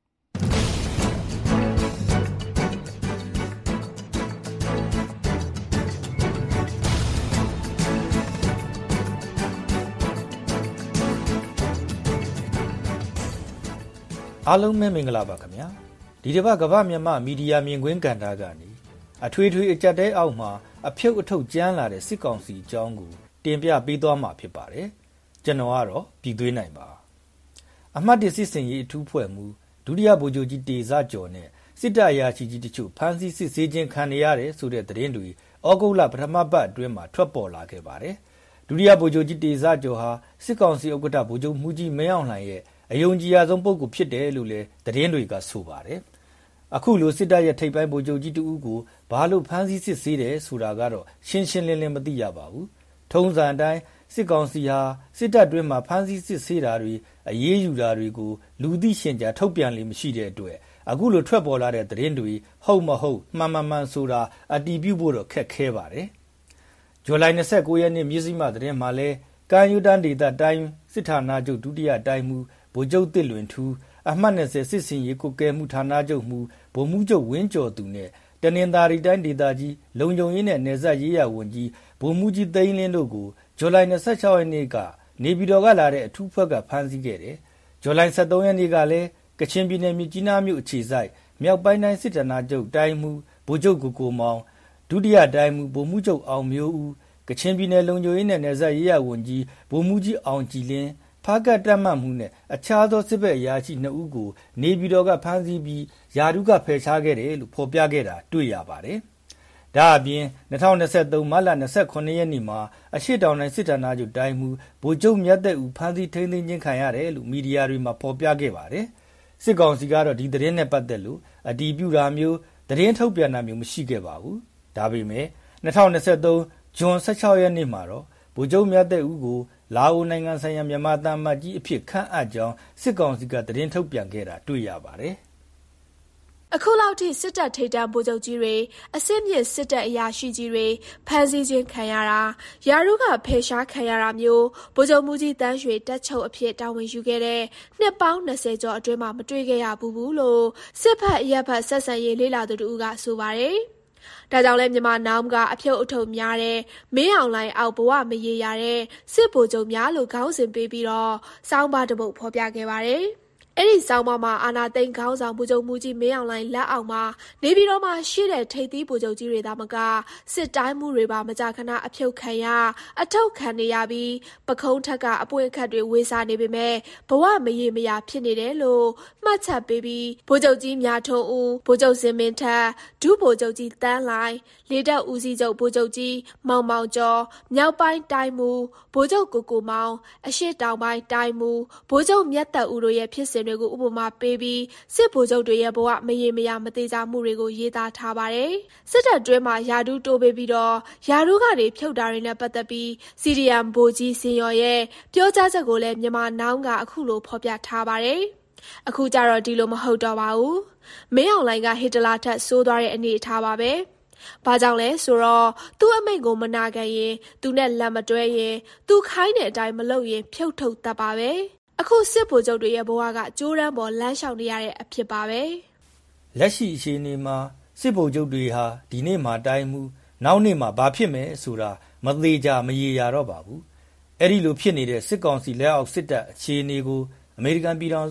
အားလုံးပဲမင်္ဂလာပါခင်ဗျာဒီတစ်ပတ်ကမ္ဘာမြန်မာမီဒီယာမြင်ကွင်းကဏ္ဍကနေအထွေထွေအကြက်တဲအောက်မှာအဖြုတ်အထုတ်ကျန်းလာတဲ့စစ်ကောင်စီအကြောင်းကိုတင်ပြပေးသွားမှာဖြစ်ပါတယ်ကျွန်တော်ကတော့ပြည်သွင်းနိုင်ပါအမှတ်၁စစ်စင်ရေးအထူးဖွဲ့မှုဒုတိယဗိုလ်ချုပ်ကြီးတေဇကျော်နဲ့စစ်တပ်အရာရှိကြီးတချို့ဖမ်းဆီးစစ်ဆေးခြင်းခံရရတယ်ဆိုတဲ့သတင်းတွေဩဂုတ်လပထမပတ်အတွင်းမှာထွက်ပေါ်လာခဲ့ပါတယ်ဒုတိယဗိုလ်ချုပ်ကြီးတေဇကျော်ဟာစစ်ကောင်စီဥက္ကဋ္ဌဗိုလ်ချုပ်မှုကြီးမင်းအောင်လှိုင်ရဲ့အယုံကြည်ရဆုံးပုဂ္ဂိုလ်ဖြစ်တယ်လို့လည်းသတင်းတွေကဆိုပါတယ်အခုလိုစစ်တပ်ရဲ့ထိပ်ပိုင်းဗိုလ်ချုပ်ကြီးတဦးကိုဘာလို့ဖမ်းဆီးစစ်ဆေးတယ်ဆိုတာကတော့ရှင်းရှင်းလင်းလင်းမသိရပါဘူးထုံးစံအတိုင်းစစ်ကောင်စီဟာစစ်တပ်တွင်းမှာဖမ်းဆီးစစ်ဆေးတာတွေအရေးယူတာတွေကိုလူသိရှင်ကြားထုတ်ပြန်လေမရှိတဲ့အတွက်အခုလိုထွက်ပေါ်လာတဲ့သတင်းတွေဟုတ်မဟုတ်မှန်မှန်မှန်ဆိုတာအတည်ပြုဖို့တော့ခက်ခဲပါတယ်ဇူလိုင်၂၉ရက်နေ့မြစ်စီမသတင်းမှာလဲကန်ယူတန်ဒေတာတိုင်းစစ်ဌာနချုပ်ဒုတိယတိုင်းမှုဗိုလ်ချုပ်တစ်လွင်ထူးအမှတ်၂၀စစ်စင်ရေးကုကဲမှုဌာနချုပ်မှုဗိုလ်မှူးချုပ်ဝင်းကျော်သူနဲ့တနင်္သာရီတိုင်းဒေသကြီးလုံခြုံရေးနဲ့နယ်စပ်ရေးရာဝန်ကြီးဗိုလ်မှူးကြီးသိန်းလင်းတို့ကိုဇူလိုင်၂၆ရက်နေ့ကနေပြည်တော်ကလာတဲ့အထူးဖွဲ့ကဖမ်းဆီးခဲ့တယ်။ဇူလိုင်၁၃ရက်နေ့ကလည်းကချင်ပြည်နယ်မြစ်ကြီးနားမြို့အခြေစိုက်မြောက်ပိုင်းတိုင်းစစ်ဌာနချုပ်တိုင်းမှုဗိုလ်ချုပ်ကိုကိုမောင်ဒုတိယတိုင်းမှုဗိုလ်မှူးချုပ်အောင်မျိုးဦးကချင်ပြည်နယ်လုံခြုံရေးနဲ့နယ်စပ်ရေးရာဝန်ကြီးဗိုလ်မှူးကြီးအောင်ကြည်လင်းဖားကတ်တက်မှတ်မှုနဲ့အခြားသောစစ်ဘက်အရာရှိနှစ်ဦးကိုနေပြည်တော်ကဖမ်းဆီးပြီးယာဒုကဖယ်ရှားခဲ့တယ်လို့ဖော်ပြခဲ့တာတွေ့ရပါတယ်။ဒါအပြင်၂၀၂၃မတ်လ၂၇ရက်နေ့မှာအရှိတောင်တိုင်းစစ်ဌာနချုပ်တိုင်းမှုဗိုလ်ချုပ်မြတ်သက်ဦးဖမ်းဆီးထိန်းသိမ်းခြင်းခံရတယ်လို့မီဒီယာတွေမှာဖော်ပြခဲ့ပါတယ်။စစ်ကောင်စီကတော့ဒီသတင်းနဲ့ပတ်သက်လို့အတည်ပြုတာမျိုးသတင်းထုတ်ပြန်တာမျိုးမရှိခဲ့ပါဘူး။ဒါပေမဲ့၂၀၂၃ဇွန်၁၆ရက်နေ့မှာတော့ဗိုလ်ချုပ်မြတ်သက်ဦးကိုလာအိုနိုင်ငံဆိုင်ရာမြန်မာတမ္မတ်ကြီးအဖြစ်ခန့်အပ်ကြောင်းစစ်ကောင်စီကသတင်းထုတ်ပြန်ခဲ့တာတွေ့ရပါတယ်။အခုလောက်ထိစစ်တပ်ထိပ်တန်းဗိုလ်ချုပ်ကြီးတွေအစစ်မြစ်စစ်တပ်အရာရှိကြီးတွေဖမ်းဆီးခြင်းခံရတာယာရုကဖယ်ရှားခံရတာမျိုးဗိုလ်ချုပ်မှုကြီးတန်းရွှေတက်ချုပ်အဖြစ်တာဝန်ယူခဲ့တဲ့နှစ်ပေါင်း၂၀ကျော်အတွင်းမှာမတွေ့ခဲ့ရဘူးဘူးလို့စစ်ဖက်အရက်ဖက်ဆက်ဆံရေးလေ့လာသူတို့ကဆိုပါတယ်။ဒါကြောင့်လဲမြန်မာနောင်ကအဖြုတ်အထုပ်များတဲ့မင်းအောင်လှိုင်အောက်ဘဝမရေရတဲ့စစ်ဗိုလ်ချုပ်များလို့ခေါင်းစဉ်ပေးပြီးတော့စောင်းပါတပုတ်ဖော်ပြခဲ့ပါတယ်။အဲ့ဒီစောင်းပါမှာအာနာသိန်းခေါင်းဆောင်ဗိုလ်ချုပ်မှုကြီးမင်းအောင်လှိုင်လက်အောက်မှာနေပြည်တော်မှာရှိတဲ့ထိပ်သီးဗိုလ်ချုပ်ကြီးတွေသာမကစစ်တိုင်းမှုတွေပါမကြာခဏအဖြုတ်ခံရအထုတ်ခံနေရပြီးပခုံးထက်ကအပွင့်အခတ်တွေဝေစားနေပေမဲ့ဘဝမရေမရာဖြစ်နေတယ်လို့မှတ်ချက်ပေးပြီးဗိုလ်ချုပ်ကြီးမြထုံးဦးဗိုလ်ချုပ်စင်မင်းထက်ဒုဗိုလ်ချုပ်ကြီးတန်းလှိုင်လေတပ်ဦးစီးချုပ်ဗိုလ်ချုပ်ကြီးမောင်မောင်ကျော်မြောက်ပိုင်းတိုင်းမှုဗိုလ်ချုပ်ကိုကိုမောင်အရှေ့တောင်ပိုင်းတိုင်းမှုဗိုလ်ချုပ်မြတ်သက်ဦးတို့ရဲ့ဖြစ်စဉ်တွေကိုဥပမာပေးပြီးစစ်ဗိုလ်ချုပ်တွေရဲ့ဘဝမရေမရာမသေးကြမှုတွေကိုရေးသားထားပါတယ်။စစ်တပ်တွင်းမှာယာဒူးတိုးပေးပြီးတော့ယာဒူးကနေဖြုတ်တာတွေနဲ့ပတ်သက်ပြီးစီဒီအမ်ဗိုလ်ကြီးစင်ရော်ရဲ့ပြောကြားချက်ကိုလည်းမြန်မာနောင်ကအခုလိုဖော်ပြထားပါတယ်။အခုကြတော့ဒီလိုမဟုတ်တော့ပါဘူး။မင်းအောင်လှိုင်ကဟစ်တလာထက်ဆိုးသွားတဲ့အနေအထားပါပဲ။ဘာကြောင့်လဲဆိုတော့သူ့အမိန့်ကိုမနာခံရင်သူနဲ့လက်မတွဲရင်သူခိုင်းတဲ့အတိုင်းမလုပ်ရင်ဖြုတ်ထုတ်တတ်ပါပဲ။အခုစစ်ဗိုလ်ချုပ်တွေရဲ့ဘဝကကြိုးရမ်းပေါ်လမ်းလျှောက်နေရတဲ့အဖြစ်ပါပဲလက်ရှိအခြေအနေမှာစစ်ဗိုလ်ချုပ်တွေဟာဒီနေ့မှတိုင်းမှုနောက်နေ့မှဘာဖြစ်မယ်ဆိုတာမသေးကြမရေရာတော့ပါဘူးအဲ့ဒီလိုဖြစ်နေတဲ့စစ်ကောင်စီလက်အောက်စစ်တပ်အခြေအနေကိုအမေရိကန်ပြည်ထောင်စု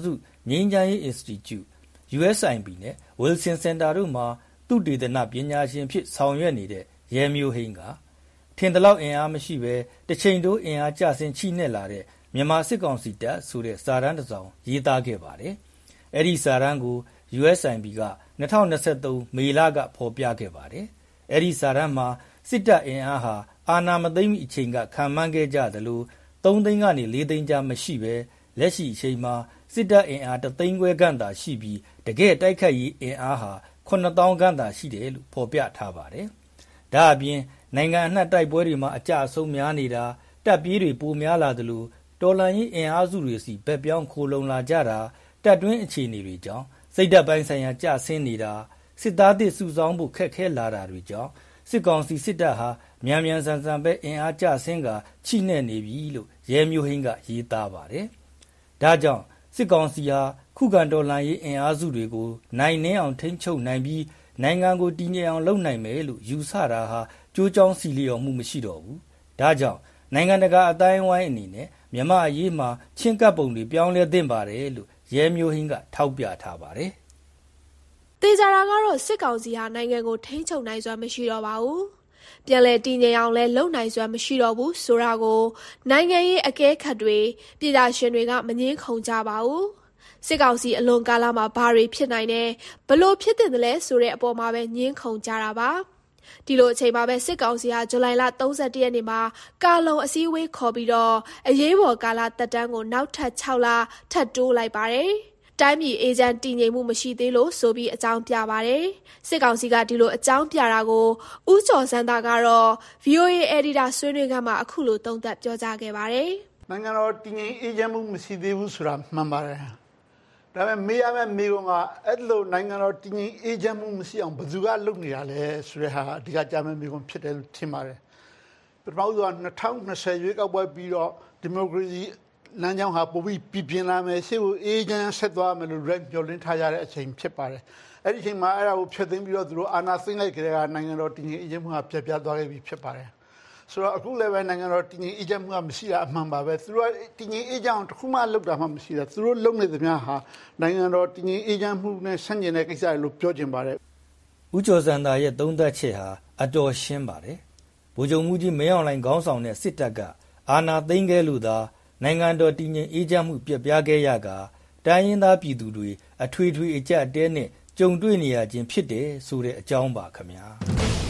ငြိမ်းချမ်းရေး Institute U S I P နဲ့ Wilson Center တို့မှာသုတေသနပညာရှင်ဖြစ်ဆောင်ရွက်နေတဲ့ရဲမျိုးဟိန်းကထင်သလောက်အင်အားမရှိဘဲတစ်ချိန်တိုးအင်အားကျဆင်းချိနဲ့လာတဲ့မြန်မာစစ်ကောင်စီတပ်ဆိုတဲ့စာတမ်းတစ်စောင်ရေးသားခဲ့ပါတယ်။အဲ့ဒီစာတမ်းကို U S I P က၂၀၂၃မေလကဖော်ပြခဲ့ပါတယ်။အဲ့ဒီစာတမ်းမှာစစ်တပ်အင်အားဟာအာဏာမသိမ်းမီအချိန်ကခံမှန်းခဲ့ကြသလိုသုံးသိန်းကနေလေးသိန်းကြားမရှိဘဲလက်ရှိအချိန်မှာစစ်တပ်အင်အားတသိန်းခွဲခန့်သာရှိပြီးတကယ်တိုက်ခိုက်ရေးအင်အားဟာခုနှစ်သောင်းခန့်သာရှိတယ်လို့ဖော်ပြထားပါတယ်။ဒါအပြင်နိုင်ငံအနှံ့တိုက်ပွဲတွေမှာအကြအဆုံးများနေတာတပ်ပြေးတွေပိုများလာသလိုတော်လှန်ရေးအင်အားစုတွေစီဘက်ပြောင်းခိုလုံလာကြတာတပ်တွင်းအခြေအနေတွေကြောင့်စိတ်ဓာတ်ပိုင်းဆိုင်ရာကြဆင်းနေတာစစ်သားသစ်စုဆောင်းဖို့ခက်ခဲလာတာတွေကြောင့်စစ်ကောင်စီစစ်တပ်ဟာမြန်မြန်ဆန်ဆန်ပဲအင်အားကျဆင်းကချိနဲ့နေပြီလို့ရဲမျိုးဟိန်းကရေးသားပါတယ်။ဒါကြောင့်စစ်ကောင်စီဟာခုခံတော်လှန်ရေးအင်အားစုတွေကိုနိုင်နှင်းအောင်ထိန်းချုပ်နိုင်ပြီးနိုင်ငံကိုတည်ငြိမ်အောင်လုပ်နိုင်မယ်လို့ယူဆတာဟာကြိုးကြောင်းစီလျော်မှုမရှိတော့ဘူး။ဒါကြောင့်နိုင်ငံတကာအတိုင်းအဝိုင်းအနေနဲ့မြန်မာအရေးမှာချင်းကပ်ပုံတွေပြောင်းလဲသင့်ပါတယ်လို့ရဲမျိုးဟင်းကထောက်ပြထားပါတယ်။တေချာတာကတော့စစ်ကောင်စီဟာနိုင်ငံကိုထိန်းချုပ်နိုင်စွမ်းမရှိတော့ပါဘူး။ပြန်လည်တည်ငြိမ်အောင်လဲလုပ်နိုင်စွမ်းမရှိတော့ဘူးဆိုတာကိုနိုင်ငံရေးအကဲခတ်တွေပြည်သာရှင်တွေကမငင်းခုန်ကြပါဘူး။စစ်ကောင်စီအလွန်ကာလမှာဘာတွေဖြစ်နိုင်တယ်ဘလို့ဖြစ်တဲ့လဲဆိုတဲ့အပေါ်မှာပဲငင်းခုန်ကြတာပါ။ဒီလိုအချိန်မှာပဲစစ်ကောင်စီဟာဇူလိုင်လ၃၁ရက်နေ့မှာကာလုံအစည်းအဝေးခေါ်ပြီးတော့အရေးပေါ်ကာလတက်တန်းကိုနောက်ထပ်၆လထပ်တိုးလိုက်ပါတယ်။တိုင်းပြည်အေဂျင့်တည်ငြိမ်မှုမရှိသေးလို့ဆိုပြီးအကြောင်းပြပါတယ်။စစ်ကောင်စီကဒီလိုအကြောင်းပြတာကိုဦးကျော်စန်းသားကတော့ V O A Editor ဆွေးနွေးခန်းမှာအခုလိုသုံးသပ်ပြောကြားခဲ့ပါတယ်။နိုင်ငံတော်တည်ငြိမ်အေဂျင့်မှုမရှိသေးဘူးဆိုတာမှန်ပါတယ်။ဒါပေမဲ့မေးရမယ့်မေးခွန်းကအဲ့လိုနိုင်ငံတော်တည်ငြိမ်အေဂျင့်မှုမရှိအောင်ဘယ်သူကလုပ်နေတာလဲဆိုတဲ့ဟာအဓိကကြားမယ့်မေးခွန်းဖြစ်တယ်လို့ထင်ပါတယ်။ပထမဆုံးက၂၀၂၀ရွေးကောက်ပွဲပြီးတော့ဒီမိုကရေစီလမ်းကြောင်းဟာပိုပြီးပြပြင်းလာမယ်ရှေ့ကိုအေဂျင့်ဆက်သွားမယ်လို့မျှော်လင့်ထားကြတဲ့အချိန်ဖြစ်ပါတယ်။အဲ့ဒီအချိန်မှာအဲ့ဒါကိုဖျက်သိမ်းပြီးတော့သူတို့အာဏာသိမ်းလိုက်ကြတဲ့ကနိုင်ငံတော်တည်ငြိမ်အေဂျင့်မှုဟာပြပြသွားခဲ့ပြီဖြစ်ပါတယ်။ဆိုတော့အခုလည်းပဲနိုင်ငံတော်တည်ငြိမ်အေဂျင့်မှုကမရှိတာအမှန်ပါပဲသူတို့တည်ငြိမ်အေဂျင့်တစ်ခုမှလုပ်တာမှမရှိတာသူတို့လုပ်နေသမျှဟာနိုင်ငံတော်တည်ငြိမ်အေဂျင့်မှုနဲ့ဆန့်ကျင်တဲ့ကိစ္စတွေလို့ပြောချင်ပါတယ်။ဦးကျော်စန္ဒာရဲ့သုံးသပ်ချက်ဟာအတော်ရှင်းပါတယ်။ဗိုလ်ချုပ်မှုကြီးမင်းအောင်လှိုင်ခေါင်းဆောင်တဲ့စစ်တပ်ကအာဏာသိမ်းခဲ့လို့သာနိုင်ငံတော်တည်ငြိမ်အေဂျင့်မှုပြပြခဲ့ရကတိုင်းရင်းသားပြည်သူတွေအထွေထွေအကြက်တဲနဲ့ကြုံတွေ့နေရခြင်းဖြစ်တယ်ဆိုတဲ့အကြောင်းပါခင်ဗျာ။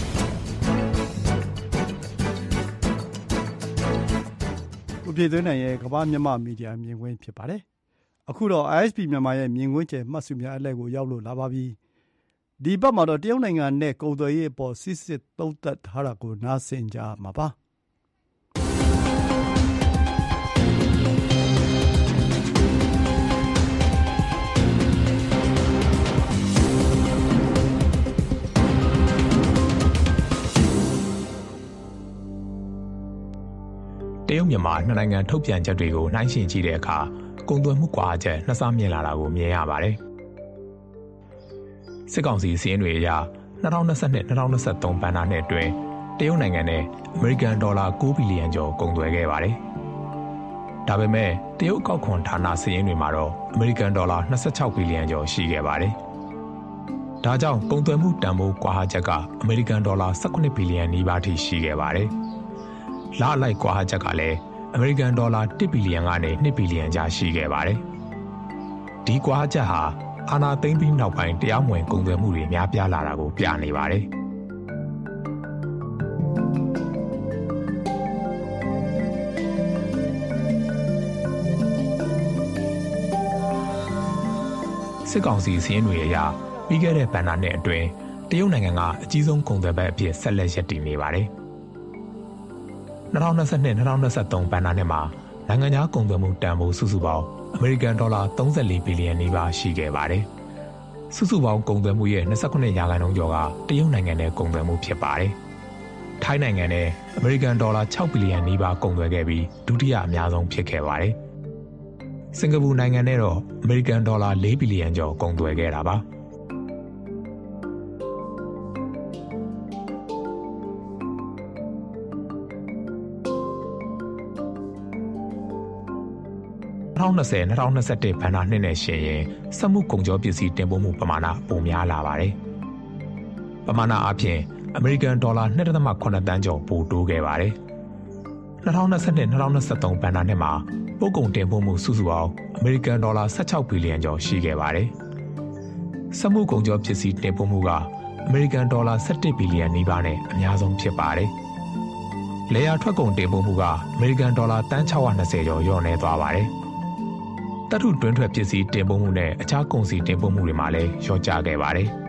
ပြည်သွင်းနိုင်ရဲ့ကမ္ဘာမြန်မာမီဒီယာမြင်ကွင်းဖြစ်ပါတယ်။အခုတော့ I S P မြန်မာရဲ့မြင်ကွင်းကျယ်မှတ်စုများအလှည့်ကိုရောက်လို့လာပါပြီ။ဒီဘက်မှာတော့တရုတ်နိုင်ငံနဲ့ကုန်သွယ်ရေးအပေါ်စစ်စစ်သုံးသပ်ထားတာကိုနားဆင်ကြမှာပါ။တရုတ်မြန်မာနှစ်နိုင်ငံထုတ်ပြန်ချက်တွေကိုနှိုင်းယှဉ်ကြည့်တဲ့အခါကုန်သွယ်မှုကွာချက်နှစ်ဆမြင့်လာတာကိုမြင်ရပါတယ်။စစ်ကောင်စီစီးရင်တွေအရ၂၀၂၂-၂၀၂၃ဘဏ္ဍာနှစ်အတွင်းတရုတ်နိုင်ငံနဲ့အမေရိကန်ဒေါ်လာ၉ဘီလီယံကျော်ကုန်သွယ်ခဲ့ပါတယ်။ဒါပေမဲ့တရုတ်အကောက်ခွန်ဌာနစီးရင်တွေမှာတော့အမေရိကန်ဒေါ်လာ၂၆ဘီလီယံကျော်ရှိခဲ့ပါတယ်။ဒါကြောင့်ကုန်သွယ်မှုတန်ဖိုးကွာချက်ကအမေရိကန်ဒေါ်လာ၁၈ဘီလီယံနီးပါးထိရှိခဲ့ပါတယ်။လာလိုက်ကွာချက်ကလည်းအမေရိကန်ဒေါ်လာတစ်ဘီလီယံကနေနှစ်ဘီလီယံကြားရှိခဲ့ပါတယ်။ဒီကွာချက်ဟာအာဏာသိမ်းပြီးနောက်ပိုင်းတရားမဝင်ကုန်သွယ်မှုတွေများပြားလာတာကိုပြနေပါတယ်။စစ်ကောင်စီစီးရင်တွေအရပြီးခဲ့တဲ့ဘဏ္ဍာနှစ်အတွင်းတရုတ်နိုင်ငံကအကြီးဆုံးကုန်သွယ်ဘက်အဖြစ်ဆက်လက်ရပ်တည်နေပါတယ်။၂၀၂၂-၂၀၂၃ဘဏ္ဍာနှစ်မှာနိုင်ငံခြားကုန်သွယ်မှုတန်ဖိုးစုစုပေါင်းအမေရိကန်ဒေါ်လာ၃၄ဘီလီယံနီးပါးရှိခဲ့ပါတယ်။စုစုပေါင်းကုန်သွယ်မှုရဲ့၂၈ရာခိုင်နှုန်းကျော်ကတရုတ်နိုင်ငံနဲ့ကုန်သွယ်မှုဖြစ်ပါတယ်။ထိုင်းနိုင်ငံနဲ့အမေရိကန်ဒေါ်လာ၆ဘီလီယံနီးပါးကုန်သွယ်ခဲ့ပြီးဒုတိယအများဆုံးဖြစ်ခဲ့ပါတယ်။စင်ကာပူနိုင်ငံနဲ့တော့အမေရိကန်ဒေါ်လာ၄ဘီလီယံကျော်ကုန်သွယ်ခဲ့တာပါ။၂၀၂၀-၂၀၂၁ဘဏ္ဍာနှစ်နဲ့ယှဉ်ရင်စက်မှုကုန်ကြောပစ္စည်းတင်ပို့မှုပမာဏပိုများလာပါတယ်။ပမာဏအပြင်အမေရိကန်ဒေါ်လာ ၂.၇ သန်းကျော်ပိုတိုးခဲ့ပါတယ်။၂၀၂၂-၂၀၂၃ဘဏ္ဍာနှစ်မှာပို့ကုန်တင်ပို့မှုစုစုပေါင်းအမေရိကန်ဒေါ်လာ ၁၆ ဘီလီယံကျော်ရှိခဲ့ပါတယ်။စက်မှုကုန်ကြောပစ္စည်းတင်ပို့မှုကအမေရိကန်ဒေါ်လာ ၁၁ ဘီလီယံနီးပါးနဲ့အများဆုံးဖြစ်ပါတယ်။လယ်ယာထွက်ကုန်တင်ပို့မှုကအမေရိကန်ဒေါ်လာတန်း၆၂၀ကျော်လျော့နေသွားပါတယ်။တပ်ထုတွင်းထွက်ပစ္စည်းတင်ပို့မှုနဲ့အခြားကုန်စည်တင်ပို့မှုတွေမှာလည်းလျော့ကျခဲ့ပါတယ်။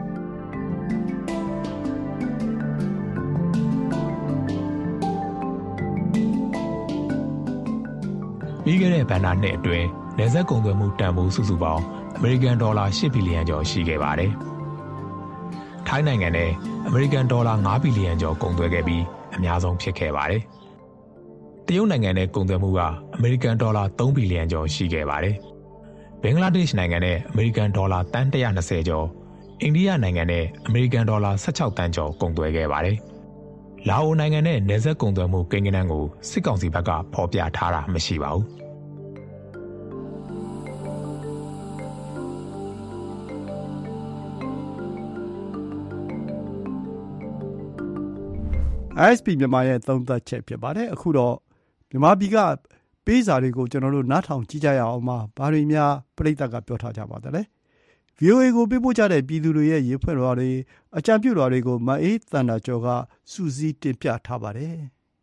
ပြီးခဲ့တဲ့ဘဏ္ဍာနှစ်အတွင်းနယ်စပ်ကုန်သွယ်မှုတန်ဖိုးစုစုပေါင်းအမေရိကန်ဒေါ်လာ၈ဘီလီယံကျော်ရှိခဲ့ပါတယ်။ထိုင်းနိုင်ငံနဲ့အမေရိကန်ဒေါ်လာ၅ဘီလီယံကျော်ကုန်သွယ်ခဲ့ပြီးအများဆုံးဖြစ်ခဲ့ပါတယ်။တရုတ်နိုင်ငံနဲ့ကုန်သွယ်မှုကအမေရိကန်ဒေါ်လာ၃ဘီလီယံကျော်ရှိခဲ့ပါတယ်။ဘင်္ဂလားဒေ့ရှ်နိုင်ငံနဲ့အမေရိကန်ဒေါ်လာတန်း၁၂၀ကျော်၊အိန္ဒိယနိုင်ငံနဲ့အမေရိကန်ဒေါ်လာ၁၆တန်းကျော်ကုန်သွယ်ခဲ့ပါတယ်။လာအိုနိုင်ငံနဲ့နယ်စပ်ကုန်သွယ်မှုကိန်းဂဏန်းကိုစစ်ကောင်စီဘက်ကဖော်ပြထားတာမရှိပါဘူး။ I S P မြန်မာရဲ့သုံးသပ်ချက်ဖြစ်ပါတယ်အခုတော့မြန်မာပြည်ကပေးစာတွေကိုကျွန်တော်တို့နားထောင်ကြည့်ကြရအောင်ပါဘာတွေများပြိဿကပြောထားကြပါသလဲ ဗီအိုအေ ကိုပေးပို့ကြတဲ့ပြည်သူတွေရဲ့ရေးဖွဲ့တော်တွေအကြံပြုတော်တွေကိုမအေးတန်တာကျော်ကစူးစီးတင်ပြထားပါတယ်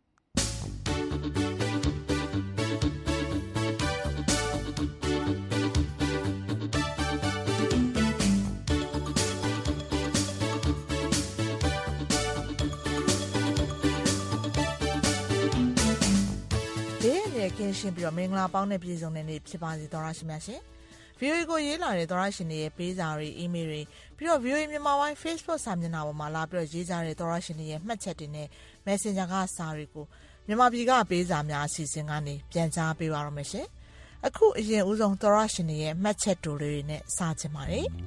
ကင်းရှင်းပြီးတော့မင်္ဂလာပေါင်းနဲ့ပြည့်စုံတဲ့နေ့ဖြစ်ပါစေသောရရှိမြတ်ရှင်။ ဗီအိုအေ ကိုရေးလာတဲ့သောရရှင်တွေရဲ့ပေးစာတွေအီးမေးလ်တွေပြီးတော့ ဗီအိုအေ မြန်မာပိုင်း Facebook စာမျက်နှာပေါ်မှာလာပြီးတော့ရေးကြတဲ့သောရရှင်တွေရဲ့မှတ်ချက်တွေနဲ့ Messenger ကစာတွေကိုမြန်မာပြည်ကပေးစာများအစီအစဉ်ကနေပြန်ကြားပေးပါရမယ်ရှင်။အခုအရင်ဦးဆုံးသောရရှင်တွေရဲ့မှတ်ချက်တိုတွေနဲ့စချင်ပါတယ်။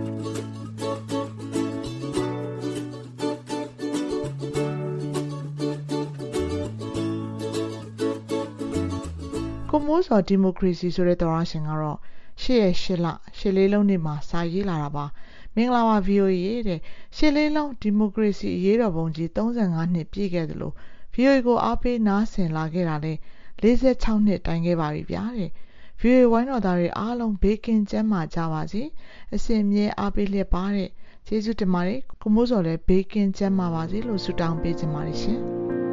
ကိုမိုးစောဒီမိုကရေစီဆိုတဲ့တော်ရရှင်ကတော့ရှေ့ရရှစ်လရှစ်လေးလုံးနေ့မှာစာရေးလာတာပါမင်္ဂလာပါ ဗီအိုအေ တဲ့ရှစ်လေးလုံးဒီမိုကရေစီအရေးတော်ပုံကြီး၃၅နှစ်ပြည့်ခဲ့သလို ဗီအိုအေ ကိုအားပေးနားဆင်လာခဲ့တာလဲ၄၆နှစ်တိုင်ခဲ့ပါပြီဗျာတဲ့ ဗီအိုအေ ဝိုင်းတော်သားတွေအားလုံးဘေးကင်းကျန်းမာကြပါစေအစဉ်မြဲအားပေးလျက်ပါတဲ့ကျေးဇူးတင်ပါတယ်ကိုမိုးစောလည်းဘေးကင်းကျန်းမာပါစေလို့ဆုတောင်းပေးချင်ပါတယ်ရှင်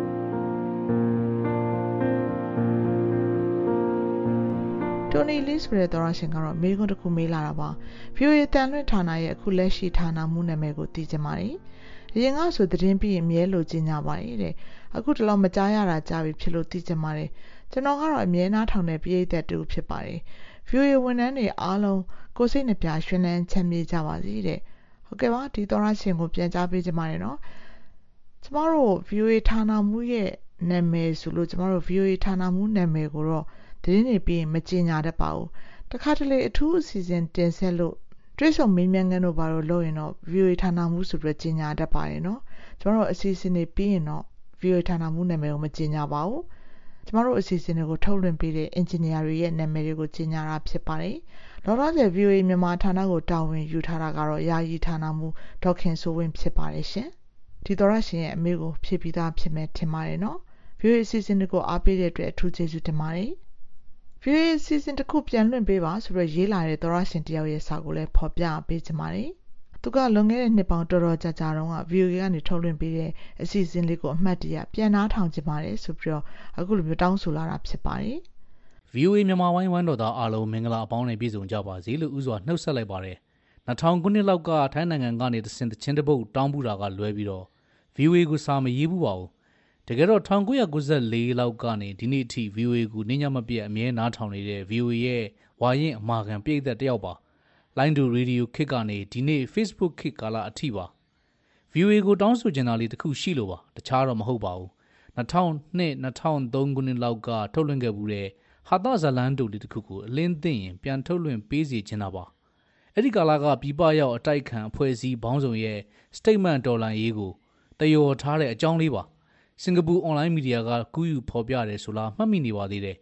တိုနီလီဆိုတဲ့သောရရှင်ကတော့မေးခွန်းတစ်ခုမေးလာတာပါ ဗီအိုအေ တန်လွှင့်ဌာနရဲ့အခုလက်ရှိဌာနမှုနာမည်ကိုသိချင်ပါတယ်အရင်ကဆိုသတင်းပြီးရင်အမြဲလိုချင်ကြပါတယ်တဲ့အခုတလောက်မကြားရတာကြားပြီဖြစ်လို့သိချင်ပါတယ်ကျွန်တော်ကတော့အမြဲနားထောင်တဲ့ပရိသတ်တူဖြစ်ပါတယ် ဗီအိုအေ ဝန်ထမ်းတွေအားလုံးကိုစိတ်နှပြရွှင်လန်းချမ်းမြေ့ကြပါစေတဲ့ဟုတ်ကဲ့ပါဒီသောရရှင်ကိုပြန်ကြားပေးချင်ပါတယ်နော်ကျမတို့ ဗီအိုအေ ဌာနမှုရဲ့နာမည်ဆိုလို့ကျမတို့ ဗီအိုအေ ဌာနမှုနာမည်ကိုတော့သတင်းတွေပြီးရင်မကြေညာတတ်ပါဘူးတခါတလေအထူးအစီအစဉ်တင်ဆက်လို့တွဲဆောင်မင်းမြန်ငန်းတို့ဘာလို့လုပ်ရင်တော့ ဗီအိုအေ ဌာနမှုဆိုပြီးကြေညာတတ်ပါတယ်နော်ကျွန်တော်တို့အစီအစဉ်တွေပြီးရင်တော့ ဗီအိုအေ ဌာနမှုနာမည်ကိုမကြေညာပါဘူးကျမတို့အစီအစဉ်တွေကိုထုတ်လွှင့်ပေးတဲ့အင်ဂျင်နီယာတွေရဲ့နာမည်တွေကိုကြေညာတာဖြစ်ပါတယ်လောလောဆယ် ဗီအိုအေ မြန်မာဌာနကိုတာဝန်ယူထားတာကတော့ယာယီဌာနမှုဒေါက်ခင်စိုးဝင်းဖြစ်ပါတယ်ရှင်ဒီသောရရှင်ရဲ့အမေကိုဖြည့်ပြီးသားဖြစ်မယ်ထင်ပါတယ်နော် ဗီအိုအေ အစီအစဉ်တွေကိုအားပေးတဲ့အတွက်အထူးကျေးဇူးတင်ပါတယ်ဗီအိုအေ အစီအစဉ်တစ်ခုပြန်လွှင့်ပေးပါဆိုတော့ရေးလာတဲ့သောရရှင်တယောက်ရဲ့စာကိုလည်းဖော်ပြပေးချင်ပါတယ်သူကလွန်ခဲ့တဲ့နှစ်ပေါင်းတော်တော်ကြာကြာတုန်းက ဗီအိုအေ ကနေထုတ်လွှင့်ပေးတဲ့အစီအစဉ်လေးကိုအမှတ်တရပြန်နှားထောင်ချင်ပါတယ်ဆိုပြီးတော့အခုလိုမျိုးတောင်းဆိုလာတာဖြစ်ပါတယ်ဗီအိုအေ မြန်မာဝိုင်းဝန်းတော်သားအားလုံးမင်္ဂလာအပေါင်းနဲ့ပြည့်စုံကြပါစေလို့ဥစွာနှုတ်ဆက်လိုက်ပါတယ်၂၀၀၀ခုနှစ်လောက်ကထိုင်းနိုင်ငံကနေတဆင့်တချင်းတပုတ်တောင်းပူတာကလွဲပြီးတော့ ဗီအိုအေ ကိုစာမရေးဘူးပါဘူးတကယ်တော့၁၉၉၄လောက်ကနေဒီနေ့အထိ ဗီအိုအေ ကိုနင်းညမပြတ်အမြဲနားထောင်နေတဲ့ ဗီအိုအေ ရဲ့ဝါရင်အမာခံပရိသတ်တယောက်ပါလိုင်းဒူရေဒီယိုခေတ်ကနေဒီနေ့ Facebook ခေတ်ကာလအထိပါ ဗီအိုအေ ကိုတောင်းဆိုချင်တာလေးတစ်ခုရှိလို့ပါတခြားတော့မဟုတ်ပါဘူး၂၀၀၂-၂၀၀၃ခုနှစ်လောက်ကထုတ်လွှင့်ခဲ့ဘူးတဲ့ဟာသဇလန်းတူလေးတစ်ခုကိုအလင်းသိရင်ပြန်ထုတ်လွှင့်ပေးစီချင်တာပါအဲ့ဒီကာလကပြည်ပရောက်အတိုက်ခံအဖွဲ့အစည်းဘောင်းဆောင်ရဲ့ statement တော်လှန်ရေးကိုတယောထားတဲ့အကြောင်းလေးပါစင်ကာပူအွန်လိုင်းမီဒီယာကကူးယူဖော်ပြတယ်ဆိုလားမှတ်မိနေပါသေးတယ်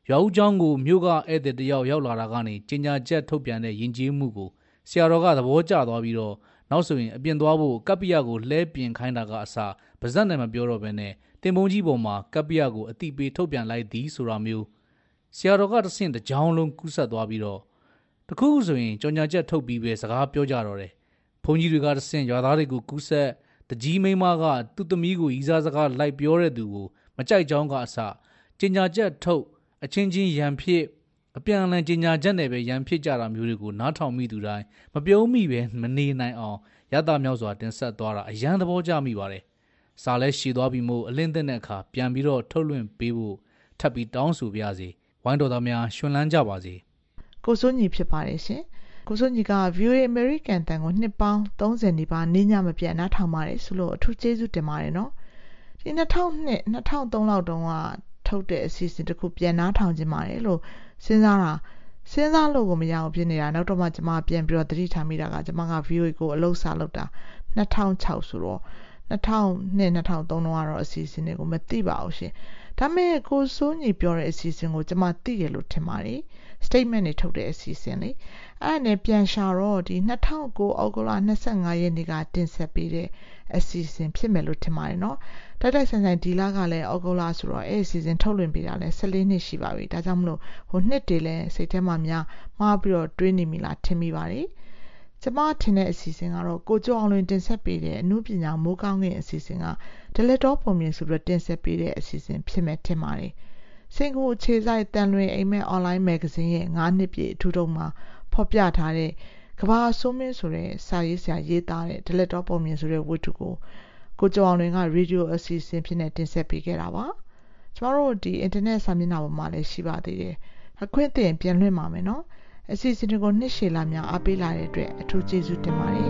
ရွာဦးကျောင်းကိုမြို့ကဧည့်သည်တယောက်ရောက်လာတာကနေကြေညာချက်ထုတ်ပြန်တဲ့ယဉ်ကျေးမှုကိုဆရာတော်ကသဘောကျသွားပြီးတော့နောက်ဆိုရင်အပြင်သွားဖို့ကပ္ပိယကိုလှဲပြင်ခိုင်းတာကအစပါဇက်နဲ့မပြောတော့ဘဲနဲ့တင်ပုံကြီးပေါ်မှာကပ္ပိယကိုအတိပေးထုတ်ပြန်လိုက်သည်ဆိုတာမျိုးဆရာတော်ကတဆင့်တစ်ကြောင်းလုံးကူးဆက်သွားပြီးတော့တခုခုဆိုရင်ကြော်ညာချက်ထုတ်ပြီးပဲစကားပြောကြတော့တယ်ဘုန်းကြီးတွေကတဆင့်ရွာသားတွေကိုကူးဆက်တကြီးမိန်းမကသူ့သမီးကိုဤစားစကားလိုက်ပြောတဲ့သူကိုမကြိုက်ကြောင်းကအစကြော်ညာချက်ထုတ်အချင်းချင်းရန်ဖြစ်အပြန်အလှန်ကြော်ညာချက်နဲ့ပဲရန်ဖြစ်ကြတာမျိုးတွေကိုနားထောင်မိသူတိုင်းမပြုံးမိပဲမနေနိုင်အောင်ရတာမြောက်စွာတင်ဆက်သွားတာအရန်သဘောကျမိပါတယ်စာလဲရှည်သွားပြီးမို့အလင်းသက်တဲ့အခါပြန်ပြီးတော့ထုတ်လွှင့်ပေးဖို့ထပ်ပြီးတောင်းဆိုပါရစေဝိုင်းတော်သားများရှင်လန်းကြပါစေကိုစိုးညီဖြစ်ပါတယ်ရှင်ကိုစိုးညီက ဗီအိုအေ American တန်ကိုနှစ်ပေါင်းသုံးဆယ်နီးပါးနေညမပြတ်နားထောင်ပါတယ်ဆိုလို့အထူးကျေးဇူးတင်ပါတယ်နော်ဒီနှစ်ထောင်နှစ် နှစ်ထောင်သုံးလောက်တုန်းကထုတ်တဲ့အစီအစဉ်တစ်ခုပြန်နားထောင်ခြင်းပါတယ်လို့စဉ်းစားတာစဉ်းစားလို့ကိုမရအောင်ဖြစ်နေတာနောက်တော့မှကျွန်မပြန်ပြီးတော့သတိထားမိတာကကျွန်မက ဗီအိုအေ ကိုအလုပ်စားလုပ်တာနှစ်ထောင်ခြောက်ဆိုတော့နှစ်ထောင်နှစ် နှစ်ထောင်သုံးတော့ကတော့အစီအစဉ်တွေကိုမသိပါဘူးရှင်ဒါပေမဲ့ကိုစိုးညီပြောတဲ့အစီအစဉ်ကိုကျွန်မသိရလို့ထင်ပါတယ် statement တွေထုတ်တဲ့အစီအစဉ်လေအဲ့နဲ့ပြန်ရှာတော့ဒီနှစ်ထောင်ကိုအောက်တိုဘာ၂၅ရက်နေ့ကတင်ဆက်ပေးတဲ့အစီအစဉ်ဖြစ်မယ်လို့ထင်ပါတယ်နော်တိုက်တိုက်ဆိုင်ဆိုင်ဒီလကလည်းအောက်တိုဘာဆိုတော့အဲ့အစီအစဉ်ထုတ်လွှင့်ပေးတာလည်း၁၄နှစ်ရှိပါပြီဒါကြောင့်မလို့ဟိုနှစ်တည်းလဲစိတ်ထဲမှာများမှားပြီးတော့တွေးနေမိလားထင်မိပါတယ်ကျမထင်တဲ့အစီအစဉ်ကတော့ကိုကျော်အောင်လွင်တင်ဆက်ပေးတဲ့အမှုပညာမိုးကောင်းကအစီအစဉ်ကဒလက်တော်ပုံမြင်ဆိုပြီးတင်ဆက်ပေးတဲ့အစီအစဉ်ဖြစ်မယ်ထင်ပါတယ်စင်ကိုခြေဆိုင်တန်လွင်အိမ်မက် online magazine ရဲ့၅နှစ်ပြည့်အထူးတုံးမှာဖော်ပြထားတဲ့ကဘာဆိုးမင်းဆိုတဲ့စာရေးဆရာရေးသားတဲ့ဒလက်တော်ပုံမြင်ဆိုတဲ့ဝတ္ထုကိုကိုကျော်အောင်လွင်ကရေဒီယိုအစီအစဉ်ဖြစ်နေတင်ဆက်ပေးခဲ့တာပါကျမတို့ဒီ internet စာမျက်နှာပေါ်မှာလည်းရှိပါသေးတယ်အခွင့်အရေးပြန်လွှင့်ပါမယ်နော်အစီအစဉ်တွေကိုနှစ်ရှည်လာများအားပေးလာတဲ့အတွက်အထူးကျေးဇူးတင်ပါတယ်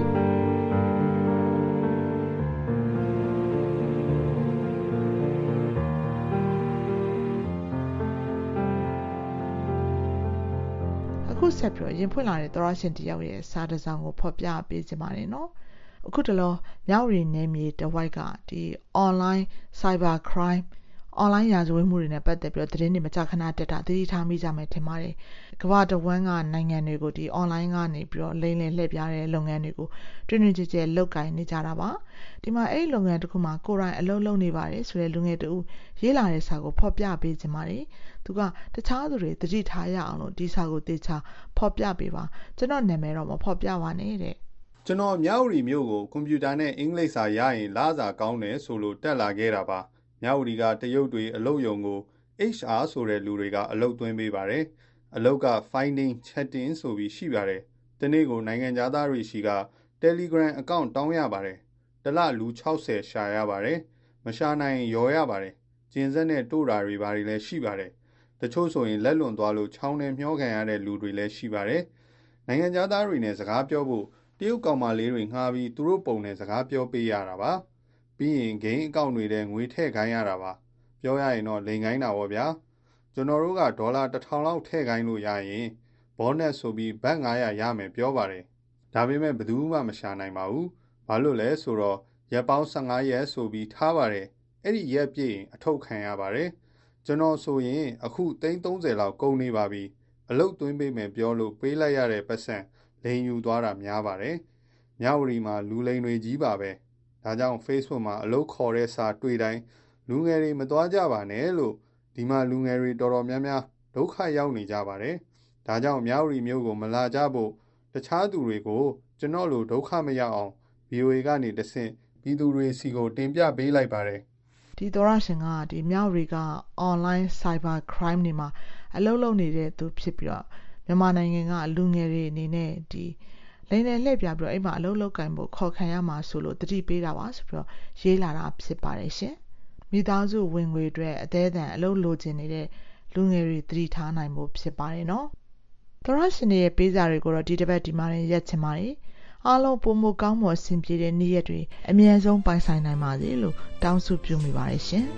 အခုဆက်ပြီးရင်ဖွင့်လာတဲ့သောရရှင်တယောက်ရဲ့စာတစ်စောင်ကိုဖော်ပြပေးခြင်းပါတယ်နော်အခုတလောမြောက်ရီနယ်မြေတဝိုက်ကဒီ online cyber crime online ရာဇဝတ်မှုတွေနဲ့ပတ်သက်ပြီးတော့သတင်းတွေမကြာခဏတက်တာသတိထားမိကြမယ်ထင်ပါတယ်ကမ္ဘာတဝန်းကနိုင်ငံတွေကိုဒီ online ကနေပြီးတော့လိမ့်လည်လှည့်ပြတဲ့လုပ်ငန်းတွေကိုတွင်တွင်ကြဲကြဲလုပ်ကိုင်နေကြတာပါဒီမှာအဲ့ဒီလုပ်ငန်းတစ်ခုမှာကိုယ်တိုင်အလုပ်လုပ်နေပါတယ်ဆိုတဲ့လူငယ်တူရေးလာတဲ့စာကိုဖော်ပြပေးခြင်းပါတယ်သူကတခြားသူတွေသတိထားရအောင်လို့ဒီစာကိုသေချာဖော်ပြပေးပါကျွန်တော်နာမည်တော့မဖော်ပြပါနဲ့တဲ့ကျွန်တော်မြောက်ရီမြို့ကိုကွန်ပျူတာနဲ့အင်္ဂလိပ်စာရရင်လစာကောင်းတယ်ဆိုလို့တက်လာခဲ့တာပါမြောက်ရီကတရုတ်တွေအလုပ်ယုံကို H R ဆိုတဲ့လူတွေကအလုပ်သွင်းပေးပါတယ်အလုပ်က finding chatting ဆိုပြီးရှိပါတယ်ဒီနေ့ကိုနိုင်ငံသားတွေရှိက Telegram account တောင်းရပါတယ်တလလူ၆၀ရှာရပါတယ်မရှာနိုင်ရောရပါတယ်ကျင်ဆက်နဲ့တို့တာတွေဘာတွေလည်းရှိပါတယ်တချို့ဆိုရင်လက်လွန်သွားလို့ချောင်းနဲ့မျောခံရတဲ့လူတွေလည်းရှိပါတယ်နိုင်ငံသားတွေနဲ့စကားပြောဖို့တရုတ်ကောင်မလေးတွေငှားပြီးသူတို့ပုံနဲ့စကားပြောပေးရတာပါပြီးရင်ဂိမ်းအကောင့်တွေထဲငွေထည့်ခိုင်းရတာပါပြောရရင်တော့လိန်ခိုင်းတာပေါ့ဗျာကျွန်တော်တို့ကဒေါ်လာတစ်ထောင်လောက်ထည့်ခိုင်းလို့ရရင်ဘောနက်ဆိုပြီးဘတ်၅၀၀ရမယ်ပြောပါတယ်ဒါပေမဲ့ဘယ်သူမှမရှာနိုင်ပါဘူးဘာလို့လဲဆိုတော့ရက်ပေါင်း၁၅ရက်ဆိုပြီးထားပါတယ်အဲ့ဒီရက်ပြည့်ရင်အထုတ်ခံရပါတယ်ကျွန်တော်ဆိုရင်အခုသိန်း၃၀လောက်ကုန်နေပါပြီအလုတ်သွင်းပေးမယ်ပြောလို့ပေးလိုက်ရတဲ့ပတ်စံလိန်ယူသွားတာများပါတယ်မြောက်ရီမှာလူလိန်တွေကြီးပါပဲဒါကြောင့် Facebook မှာအလုပ်ခေါ်တဲ့စာတွေ့တိုင်းလူငယ်တွေမသွားကြပါနဲ့လို့ဒီမှာလူငယ်တွေတော်တော်များများဒုက္ခရောက်နေကြပါတယ်ဒါကြောင့်မြောက်ရီမျိုးကိုမလာကြဖို့တခြားသူတွေကိုကျွန်တော်လိုဒုက္ခမရောက်အောင် ဗီအိုအေ ကနေတဆင့်ပြည်သူတွေစီကိုတင်ပြပေးလိုက်ပါတယ်ဒီသောရရှင်ကဒီမြောက်ရီက online cyber crime တွေမှာအလုပ်လုပ်နေတဲ့သူဖြစ်ပြီးတော့မြန်မာနိုင်ငံကလူငယ်တွေအနေနဲ့ဒီလိမ့်လည်လှည့်ပြပြီးတော့အိမ်မှာအလုပ်လုပ်ကင်ဖို့ခေါ်ခံရမှာဆိုလို့တတိပေးတာပါဆိုပြီးတော့ရေးလာတာဖြစ်ပါတယ်ရှင်မိသားစုဝင်ငွေအတွက်အသေးအံအလုပ်လိုချင်နေတဲ့လူငယ်တွေတတိထားနိုင်ဖို့ဖြစ်ပါတယ်နော်သောရရှင်ရဲ့ပေးစာတွေကိုတော့ဒီတစ်ပတ်ဒီမှာရက်ချင်ပါတယ်အားလုံးပုံမကောင်းမွန်အဆင်ပြေတဲ့နေ့ရက်တွေအမြဲဆုံးပိုင်ဆိုင်နိုင်ပါစေလို့တောင်းဆိုပြုမိပါတယ်ရှင်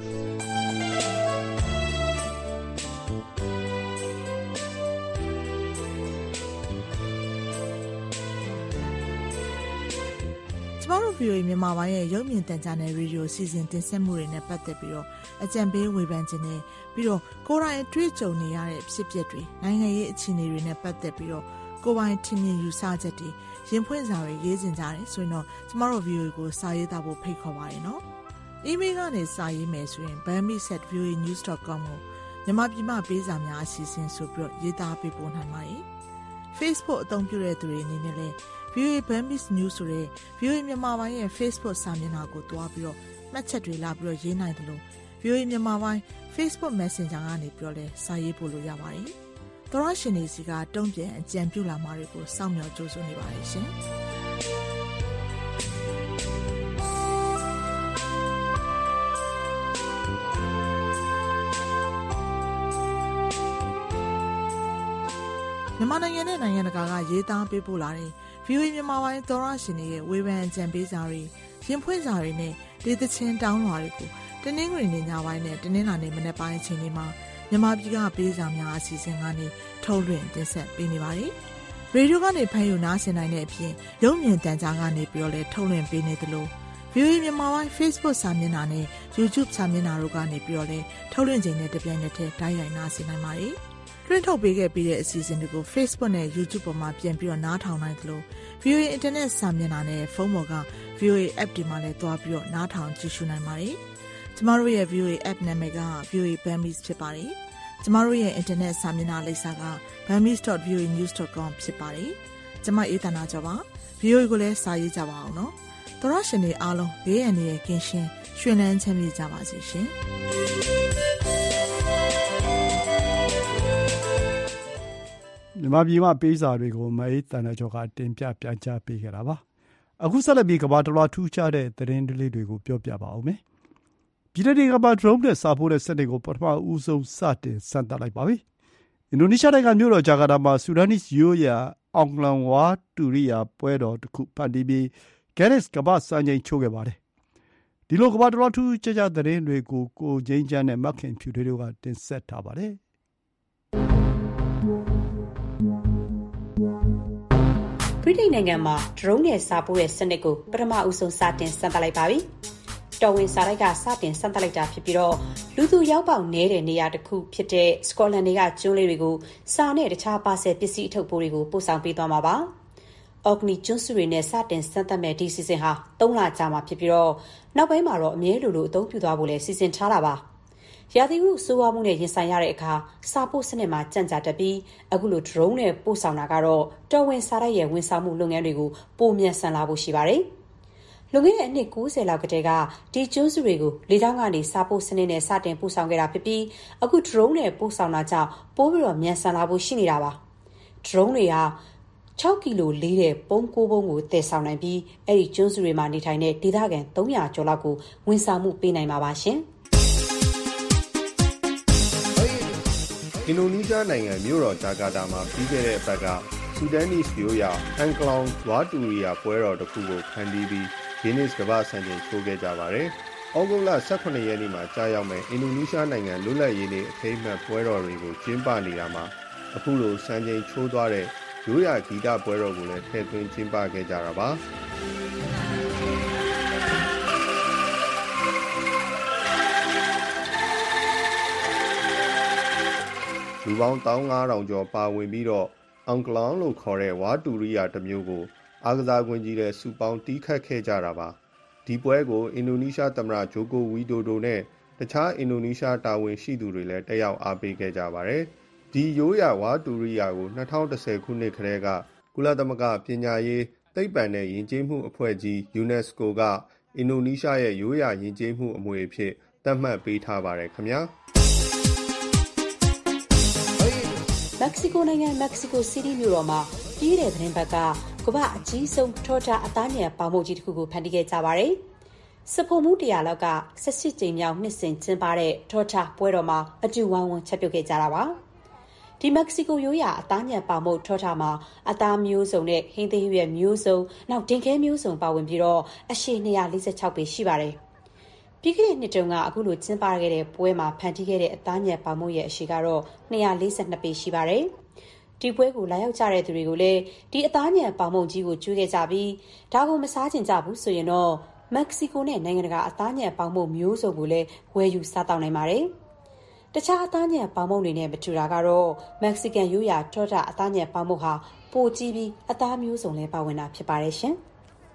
ကျမတို့ဗီအိုအေမြန်မာပိုင်းရဲ့ရုပ်မြင်သံကြားနယ်ရေဒီယိုစီစဉ်တင်ဆက်မှုတွေနဲ့ပတ်သက်ပြီးတော့အကြံပေးဝေဖန်ခြင်းနဲ့ပြီးတော့ကိုယ်တိုင်တွေ့ကြုံနေရတဲ့ဖြစ်ပျက်တွေနိုင်ငံရေးအခြေအနေတွေနဲ့ပတ်သက်ပြီးတော့ကိုယ်ပိုင်ထင်မြင်ယူဆချက်တွေရင်ဖွင့်စာတွေရေးစင်ကြတယ်ဆိုရင်တော့ကျမတို့ ဗီအိုအေ ကိုစာရေးသားဖို့ဖိတ်ခေါ်ပါတယ်နော်။ အီးမေးလ်ကနေစာရေးမယ်ဆိုရင် burmese at v o a news dot com ကိုမြန်မာပြည်မှပေးစာများအစီအစဉ်ဆိုပြီးရေးသားပေးပို့နိုင်ပါတယ်။ Facebook အသုံးပြုတဲ့သူတွေအနေနဲ့လည်း ဗီအိုအေ Burmese News ဆိုတဲ့ ဗီအိုအေ မြန်မာပိုင်းရဲ့ Facebook စာမျက်နှာကိုတွားပြီးတော့မှတ်ချက်တွေလာပြီးတော့ရေးနိုင်တယ်လို့ ဗီအိုအေ မြန်မာပိုင်း Facebook Messenger ကနေပြီးတော့လည်းစာရေးပို့လို့ရပါတယ်။သောရရှင်တွေစီကတုံ့ပြန်အကြံပြုလာမှာတွေကိုစောင့်မျှော်ကြိုးစွနေပါတယ်ရှင်။မြန်မာနိုင်ငံနဲ့နိုင်ငံတကာကရေးသားပေးပို့လာတဲ့ ဗီအိုအေ မြန်မာပိုင်းသောရရှင်တွေရဲ့ဝေဖန်အကြံပေးစာတွေရင်ဖွင့်စာတွေနဲ့ဒေသချင်းတောင်းလွှာတွေကိုတနင်္ဂနွေနေ့ညပိုင်းနဲ့တနင်္လာနေ့မနက်ပိုင်းအချိန်တွေမှာမြန်မာပြည်ကပေးစာများအစီအစဉ်ကနေထုတ်လွှင့်တင်ဆက်ပေးနေပါတယ်။ရေဒီယိုကနေဖမ်းယူနားဆင်နိုင်တဲ့အပြင်ရုပ်မြင်သံကြားကနေပြီးတော့လည်းထုတ်လွှင့်ပေးနေသလို ဗီအိုအေ မြန်မာပိုင်း Facebook စာမျက်နှာနဲ့ YouTube စာမျက်နှာတို့ကနေပြီးတော့လည်းထုတ်လွှင့်ချိန်နဲ့တပြိုင်နက်တည်းတိုက်ရိုက်နားဆင်နိုင်ပါတယ်။တွင်းထုတ်ပေးခဲ့ပြီးတဲ့အစီအစဉ်တွေကို Facebook နဲ့ YouTube ပေါ်မှာပြန်ပြီးတော့နားထောင်နိုင်သလို ဗီအိုအေ Internet စာမျက်နှာနဲ့ဖုန်းပေါ်က ဗီအိုအေ App တွေမှာလည်းတွားပြီးတော့နားထောင်ကြည့်ရှုနိုင်ပါတယ်။ကျမတို့ရဲ့ ဗီအိုအေ App နာမည်က ဗီအိုအေ Burmese ဖြစ်ပါတယ်။ကျမတို့ရဲ့ Internet စာမျက်နှာလိပ်စာက burmese dot v o a news dot com ဖြစ်ပါတယ်။ကျမအေးသနာကျော်ပါ။ ဗီအိုအေကိုလည်းစာရေးကြပါအောင်နော်။သောရရှင်တွေအားလုံးဘေးအန္တရာယ်ကင်းရှင်းရွှင်လန်းချမ်းမြေ့ကြပါစေရှင်။မြန်မာပြည်မှာပေးစာတွေကိုမအေးတန်တဲ့ကျော်ကတင်ပြပြန်ကြားပေးခဲ့တာပါ။အခုဆက်လက်ပြီးကမ္ဘာတစ်လွှာထူးခြားတဲ့သတင်းလေးတွေကိုပြောပြပါဦးမယ်။ပြည်ထောင်စုကမ္ဘာဒရုန်းနဲ့စာပို့တဲ့စနစ်ကိုပထမဦးဆုံးစတင်စမ်းသပ်လိုက်ပါပြီ။အင်ဒိုနီးရှားနိုင်ငံမြို့တော်ဂျာကာတာမှာဆူဒန်နီးရိုးရာအောင်လန်ဝါတူရိယာပွဲတော်တစ်ခုဖန်တီးပြီးဂက်နစ်ကမ္ဘာစံချိန်ချိုးခဲ့ပါတယ်။ဒီလိုကမ္ဘာတစ်လွှာထူးခြားခြားသတင်းတွေကိုကိုငိမ့်ချမ်းနဲ့မခင်ဖြူတွေတို့ကတင်ဆက်ထားပါတယ်။ဗြိတိန်နိုင်ငံမှာဒရုန်းနဲ့စာပို့တဲ့စနစ်ကိုပထမဦးဆုံးစတင်စမ်းသပ်လိုက်ပါပြီ။တော်ဝင်စာတိုက်ကစတင်စမ်းသပ်လိုက်တာဖြစ်ပြီးတော့လူသူရောက်ပေါက်နေတဲ့နေရာတစ်ခုဖြစ်တဲ့စကော့တလန်တွေကကျွန်းလေးတွေကိုစာနဲ့တခြားပါဆယ်ပစ္စည်းအထုပ်ပိုးတွေကိုပို့ဆောင်ပေးသွားမှာပါ။အော့ကနီကျွန်းစုတွေနဲ့စတင်စမ်းသပ်မဲ့ဒီစီစဉ်ဟာသုံးလကြာမှာဖြစ်ပြီးတော့နောက်ပိုင်းမှာတော့အမြဲလိုလိုအသုံးပြုသွားဖို့လည်းစီစဉ်ထားတာပါ။ရာသီဥတုဆိုးဝါးမှုနဲ့ရင်ဆိုင်ရတဲ့အခါစာပို့စနစ်မှာကြန့်ကြာတတ်ပြီးအခုလို drone နဲ့ပို့ဆောင်တာကတော့တော်ဝင်စာတိုက်ရဲ့ဝန်ဆောင်မှုလုပ်ငန်းတွေကိုပိုမြန်ဆန်လာဖို့ရှိပါတယ်။လွန်ခဲ့တဲ့အနှစ်ကိုးဆယ်လောက်ကတည်းကဒီကျွန်းစုတွေကိုလေကြောင်းကနေစာပို့စနစ်နဲ့စတင်ပို့ဆောင်ခဲ့တာဖြစ်ပြီးအခု drone နဲ့ပို့ဆောင်တာကြောင့်ပိုပြီးတော့မြန်ဆန်လာဖို့ရှိနေတာပါ။ drone တွေဟာ၆ကီလိုလေးတဲ့ပုံကိုးပုံးကိုတည်ဆောင်နိုင်ပြီးအဲ့ဒီကျွန်းစုတွေမှာနေထိုင်တဲ့ဒေသခံသုံးရာကျော်လောက်ကိုဝန်ဆောင်မှုပေးနိုင်မှာပါရှင်။အင်ဒိုနီးရှားနိုင်ငံမြို့တော်ဂျာကာတာမှာပြီးခဲ့တဲ့အပတ်ကဆူဒန်နီးရိုးရာအန်ကလောင်ဝါတူရီယာပွဲတော်တစ်ခုကိုဖန်တီးပြီးဂင်းနစ်ကမ္ဘာစံချိန်ချိုးခဲ့ကြပါတယ်။ဩဂုတ်လ၁၇ရက်နေ့မှာကြာရောက်မဲ့အင်ဒိုနီးရှားနိုင်ငံလွတ်လပ်ရေးနေ့အထိမ်းအမှတ်ပွဲတော်တွေကိုကျင်းပနေတာမှာအခုလိုစံချိန်ချိုးသွားတဲ့ရိုးရာဂီတပွဲတော်ကိုလည်းထည့်သွင်းကျင်းပခဲ့ကြတာပါ။လူပေါင်း၁၅,၀၀၀ကျော်ပါဝင်ပြီးတော့အန်ကလောင်လို့ခေါ်တဲ့ဝါတူရိယာတစ်မျိုးကိုအားကစားကွင်းကြီးထဲစုပေါင်းတီးခတ်ခဲ့ကြတာပါဒီပွဲကိုအင်ဒိုနီးရှားသမ္မတဂျိုကိုဝီဒိုဒိုနဲ့တခြားအင်ဒိုနီးရှားတာဝန်ရှိသူတွေလည်းတက်ရောက်အားပေးခဲ့ကြပါတယ်ဒီရိုးရာဝါတူရိယာကို၂၀၁၀ခုနှစ်ခန့်ကကုလသမဂ္ဂပညာရေးသိပ္ပံနဲ့ယဉ်ကျေးမှုအဖွဲ့ကြီး ယူနက်စကိုကအင်ဒိုနီးရှားရဲ့ရိုးရာယဉ်ကျေးမှုအမွေအဖြစ်သတ်မှတ်ပေးထားပါတယ်ခင်ဗျာမက္ကဆီကိုနိုင်ငံမက္ကဆီကိုစီးတီးမြို့တော်မှာပြည်တဲ့သတင်းဘက်ကကမ္ဘာအကြီးဆုံးထော်တာအသားညံပေါင်မုတ်ကြီးတစ်ခုကိုဖန်တီးခဲ့ကြပါတယ်။စဖို့မှုတရားလောက်က၁၈ကြိမ်မြောက်နှစ်စဉ်ကျင်းပတဲ့ထော်တာပွဲတော်မှာအတူဝိုင်းဝန်းချက်ပြုတ်ခဲ့ကြတာပါ။ဒီမက္ကဆီကိုရိုးရာအသားညံပေါင်မုတ်ထော်တာမှာအသားမျိုးစုံနဲ့ဟင်းသီးရွက်မျိုးစုံနောက်တင်ခဲမျိုးစုံပါဝင်ပြီးတော့အရှည်၂၄၆ပေရှိပါတယ်။ပြီးခဲ့တဲ့နှစ်တုန်းကအခုလိုကျင်းပခဲ့တဲ့ပွဲမှာဖန်တီးခဲ့တဲ့အသားညံပေါင်မုတ်ရဲ့အရှည်ကတော့၂၄၂ပေရှိပါတယ်။ဒီပွဲကိုလာရောက်ကြတဲ့သူတွေကိုလည်းဒီအသားညံပေါင်မုံကြီးကိုကျွေးခဲ့ကြပြီးဒါကိုမစားချင်ကြဘူးဆိုရင်တော့မက္ကဆီကိုနဲ့နိုင်ငံတကာအသားညံပေါင်မုံမျိုးစုံကိုလည်းဝယ်ယူစားတောက်နိုင်ပါတယ်။တခြားအသားညံပေါင်မုံတွေနဲ့မတူတာကတော့မက္ကဆီကန်ရိုးရာတောတာအသားညံပေါင်မုံဟာပိုကြီးပြီးအသားမျိုးစုံလည်းပါဝင်တာဖြစ်ပါတယ်ရှင်။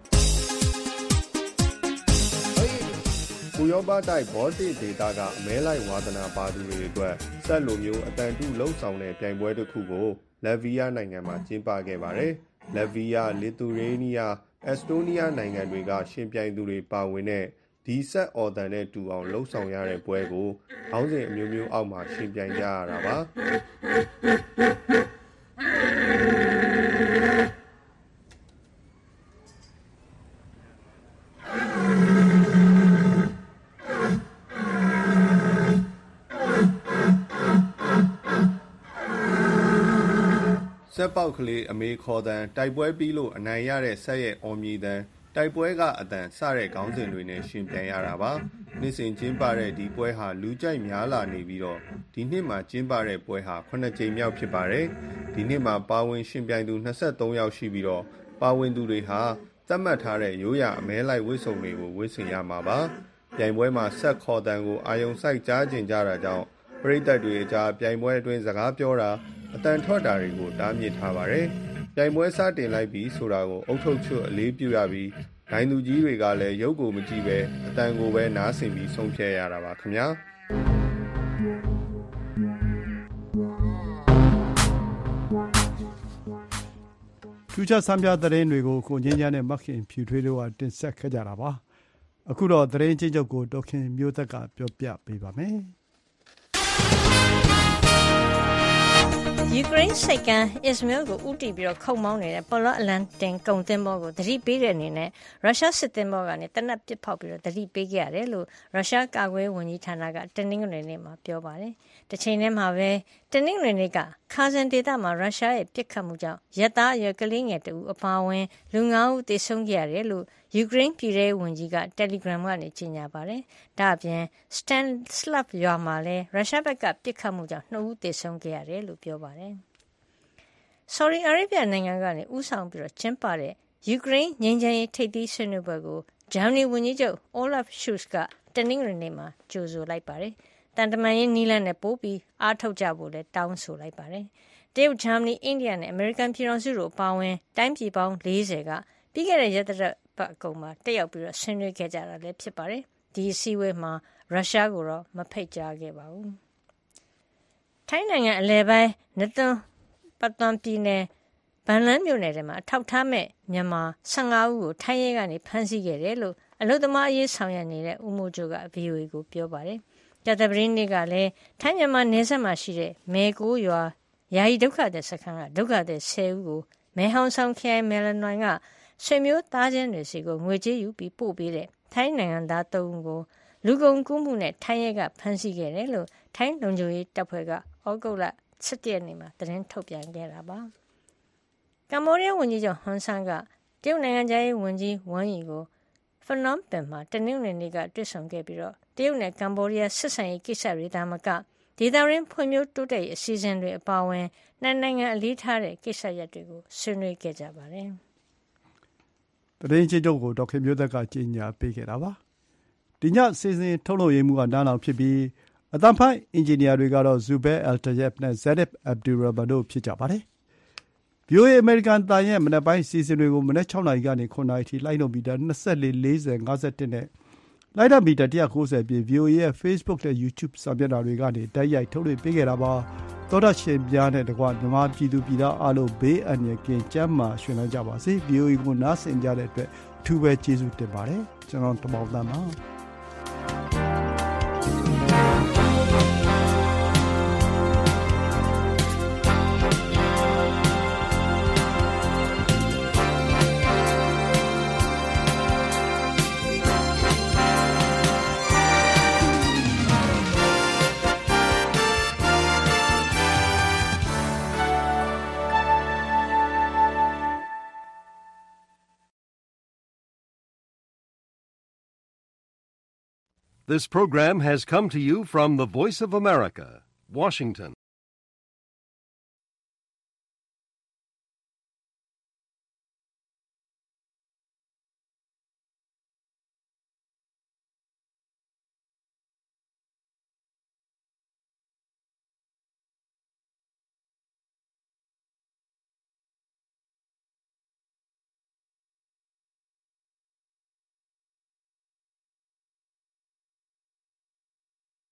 ဥရောပတိုက်ဘောတိဒေတာကအမဲလိုက်ဝါသနာပါသူတွေအတွက်ဆက်လိုမျိုးအတန်တုလှုပ်ဆောင်တဲ့ပြိုင်ပွဲတစ်ခုကိုလက်ဗီးယားနိုင်ငံမှာကျင်းပခဲ့ပါတယ်။လက်ဗီးယား၊လီသူရေးနီးယား၊အက်စတိုးနီးယားနိုင်ငံတွေကရှင်ပြိုင်သူတွေပါဝင်တဲ့ဒီဆက်အော်တန်နဲ့တူအောင်လှုပ်ဆောင်ရတဲ့ပွဲကိုခေါင်းစဉ်အမျိုးမျိုးအောက်မှာရှင်ပြိုင်ကြရတာပါ။ဆက်ပေါက်ကလေးအမေခေါ်တန်တိုက်ပွဲပြီးလို့အနိုင်ရတဲ့ဆက်ရဲ့အော်မြည်တန်တိုက်ပွဲကအတန်စတဲ့ခေါင်းစဉ်တွေနဲ့ရှင်ပြိုင်ရတာပါနှစ်စဉ်ကျင်းပတဲ့ဒီပွဲဟာလူကြိုက်များလာနေပြီးတော့ဒီနှစ်မှာကျင်းပတဲ့ပွဲဟာခုနှစ်ကြိမ်မြောက်ဖြစ်ပါတယ်ဒီနှစ်မှာပါဝင်ရှင်ပြိုင်သူနှစ်ဆယ့်သုံးယောက်ရှိပြီးတော့ပါဝင်သူတွေဟာသတ်မှတ်ထားတဲ့ရိုးရာအမဲလိုက်ဝတ်စုံတွေကိုဝတ်ဆင်ရမှာပါပြိုင်ပွဲမှာဆက်ခေါ်တန်ကိုအာယုံစိုက်ကြားကျင်ကြတာကြောင့်ပရိသတ်တွေအကြားပြိုင်ပွဲအတွင်းစကားပြောတာအတန်ထွက်တာတွေကိုတားမြစ်ထားပါတယ်။ပြိုင်ပွဲစတင်လိုက်ပြီးဆိုတာကိုအုတ်ထုတ်ချွတ်အလေးပြုရပြီးဒိုင်သူကြီးတွေကလည်းရုပ်ကိုမကြည့်ပဲအတန်ကိုပဲနားဆင်ပြီးဆုံးဖြတ်ရတာပါခင်ဗျာ။ထူးခြားဆန်းပြသတင်းတွေကိုကိုငင်းချမ်းနဲ့မခင်ဖြူထွေးတို့ကတင်ဆက်ခဲ့ကြတာပါ။အခုတော့သတင်းချင်းချုပ်ကိုဒေါက်ခင်မျိုးသက်ကပြောပြပေးပါမယ်။ယူကရိန်းစိတ်ကမ်းအစ္စမေးလ်ကိုဦးတည်ပြီးတော့ခုံမောင်းနေတဲ့ပေါ်လော့အလန်တင်ကုန်သင်္ဘောကိုသတိပေးတဲ့အနေနဲ့ရုရှားစစ်သင်္ဘောကနေတနက်ပစ်ဖောက်ပြီးတော့သတိပေးခဲ့ရတယ်လို့ရုရှားကာကွယ်ဝန်ကြီးဌာနကတနင်္ဂနွေနေ့မှာပြောပါတယ်။တစ်ချိန်တည်းမှာပဲတနင်္ဂနွေနေ့ကခါဇန်ဒေသမှာရုရှားရဲ့ပစ်ခတ်မှုကြောင့်ရဲသားအရွယ်ကလေးငယ်တဦးအပါအဝင်လူငါးဦးသေဆုံးခဲ့ရတယ်လို့ယူကရိန်းပြည်ထောင်ဝန်ကြီးက Telegram ကနေကြေညာပါတယ်။ဒါ့အပြင် Stanslav ရွာမှာလည်းရုရှားဘက်ကပစ်ခတ်မှုကြောင့်နှစ်ဦးသေဆုံးခဲ့ရတယ်လို့ပြောပါတယ်။ဆော်ဒီအာရေဗျနိုင်ငံကနေဦးဆောင်ပြီးတော့ကျင်းပတဲ့ယူကရိန်းငြိမ်းချမ်းရေးထိပ်သီးဆွေးနွေးပွဲကိုဂျာမနီဝန်ကြီးချုပ် Olaf Scholz ကတနင်္ဂနွေနေ့မှာကြိုဆိုလိုက်ပါတယ်။တန်တမာရေးနီးလန်းနဲ့ပို့ပြီးအားထုတ်ကြဖို့လည်းတောင်းဆိုလိုက်ပါတယ်။တရုတ်၊ဂျာမနီ၊အိန္ဒိယနဲ့အမေရိကန်ပြည်ထောင်စုတို့အပါအဝင်တိုင်းပြည်ပေါင်းလေးဆယ်ကပြီးခဲ့တဲ့ရက်သတ္တပတ်အကုန်မှာတက်ရောက်ပြီးတော့ဆွေးနွေးခဲ့ကြတာလည်းဖြစ်ပါတယ်။ဒီအစည်းအဝေးမှာရုရှားကိုတော့မဖိတ်ကြားခဲ့ပါဘူး။ထိုင်းနိုင်ငံအလယ်ပိုင်းနသွန်ပတ်သွန်ပြည်နယ်ဗန်လန်းမြို့နယ်ထဲမှာအထောက်ထားမဲ့မြန်မာဆယ့်ငါးဦးကိုထိုင်းရဲကနေဖမ်းဆီးခဲ့တယ်လို့အလုပ်သမားအရေးဆောင်ရွက်နေတဲ့ဦးမိုးကျိုးက ဗွီအိုအေကိုပြောပါတယ်။ကြာသပတေးနေ့ကလည်းထိုင်းမြန်မာနယ်စပ်မှာရှိတဲ့မဲကိုရွာယာယီဒုက္ခသည်စခန်းကဒုက္ခသည်ဆယ်ဦးကိုမဲဟောင်ဆောင်ခရိုင်မယ်လနွိုင်ကဆွေမျိုးသားချင်းတွေစီကိုငွေကြေးယူပြီးပို့ပေးတဲ့ထိုင်းနိုင်ငံသားသုံးဦးကိုလူကုန်ကူးမှုနဲ့ထိုင်းရဲကဖမ်းဆီးခဲ့တယ်လို့ထိုင်းလုံခြုံရေးတပ်ဖွဲ့ကဩဂုတ်လ၁၁ရက်နေ့မှာသတင်းထုတ်ပြန်ခဲ့တာပါ။ကမ္ဘောဒီးယားဝန်ကြီးချုပ်ဟွန်ဆန်ကတရုတ်နိုင်ငံခြားရေးဝန်ကြီးဝမ်ယီကိုဖနွမ်ပင်မှာတနင်္ဂနွေနေ့ကတွေ့ဆုံခဲ့ပြီးတော့တရုတ်နဲ့ကမ္ဘောဒီးယားဆက်ဆံရေးကိစ္စတွေဒါမှမကဒေသရင်းဖွံ့ဖြိုးတိုးတက်ရေးအစီအစဉ်တွေအပါအဝင်နှစ်နိုင်ငံအလေးထားတဲ့ကိစ္စရပ်တွေကိုဆွေးနွေးခဲ့ကြပါတယ်။သတင်းချင်းချုပ်ကိုဒေါက်ခင်မျိုးသက်ကကြေညာပေးခဲ့တာပါ။ဒီညစီစဉ်ထုတ်လုပ်ရေးမှုကနားလောင်ဖြစ်ပြီးအတန်ဖိုင်အင်ဂျင်နီယာတွေကတော့ Zubair Al-Tayeb နဲ့ Zadib Abdurrahman တို့ဖြစ်ကြပါတယ်။ ဗွီအိုအေအမေရိကန်အသံရဲ့မနက်ပိုင်းအစီအစဉ်တွေကိုမနက်ခြောက်နာရီကနေခုနာရီထိလိုင်းနှုန်းမီတာ၂၄၊၄၀၊၅၁နဲ့လိုင်းဒမီတာ၁၉၀အပြင် ဗွီအိုအေရဲ့ Facebook နဲ့ YouTube စာမျက်နှာတွေကနေတိုက်ရိုက်ထုတ်လွှင့်ပေးခဲ့တာပါ။သောတာရှင်များနဲ့တကွမြန်မာပြည်သူပြည်သားအားလုံးဘေးအန္တရာယ်ကင်းကျန်းမာရွှင်လန်းကြပါစေ။ ဗွီအိုအေကိုနားဆင်ကြတဲ့အတွက်အထူးပဲကျေးဇူးတင်ပါတယ်။ကျွန်တော်တမောင်သန်းပါ။ This program has come to you from the Voice of America, Washington.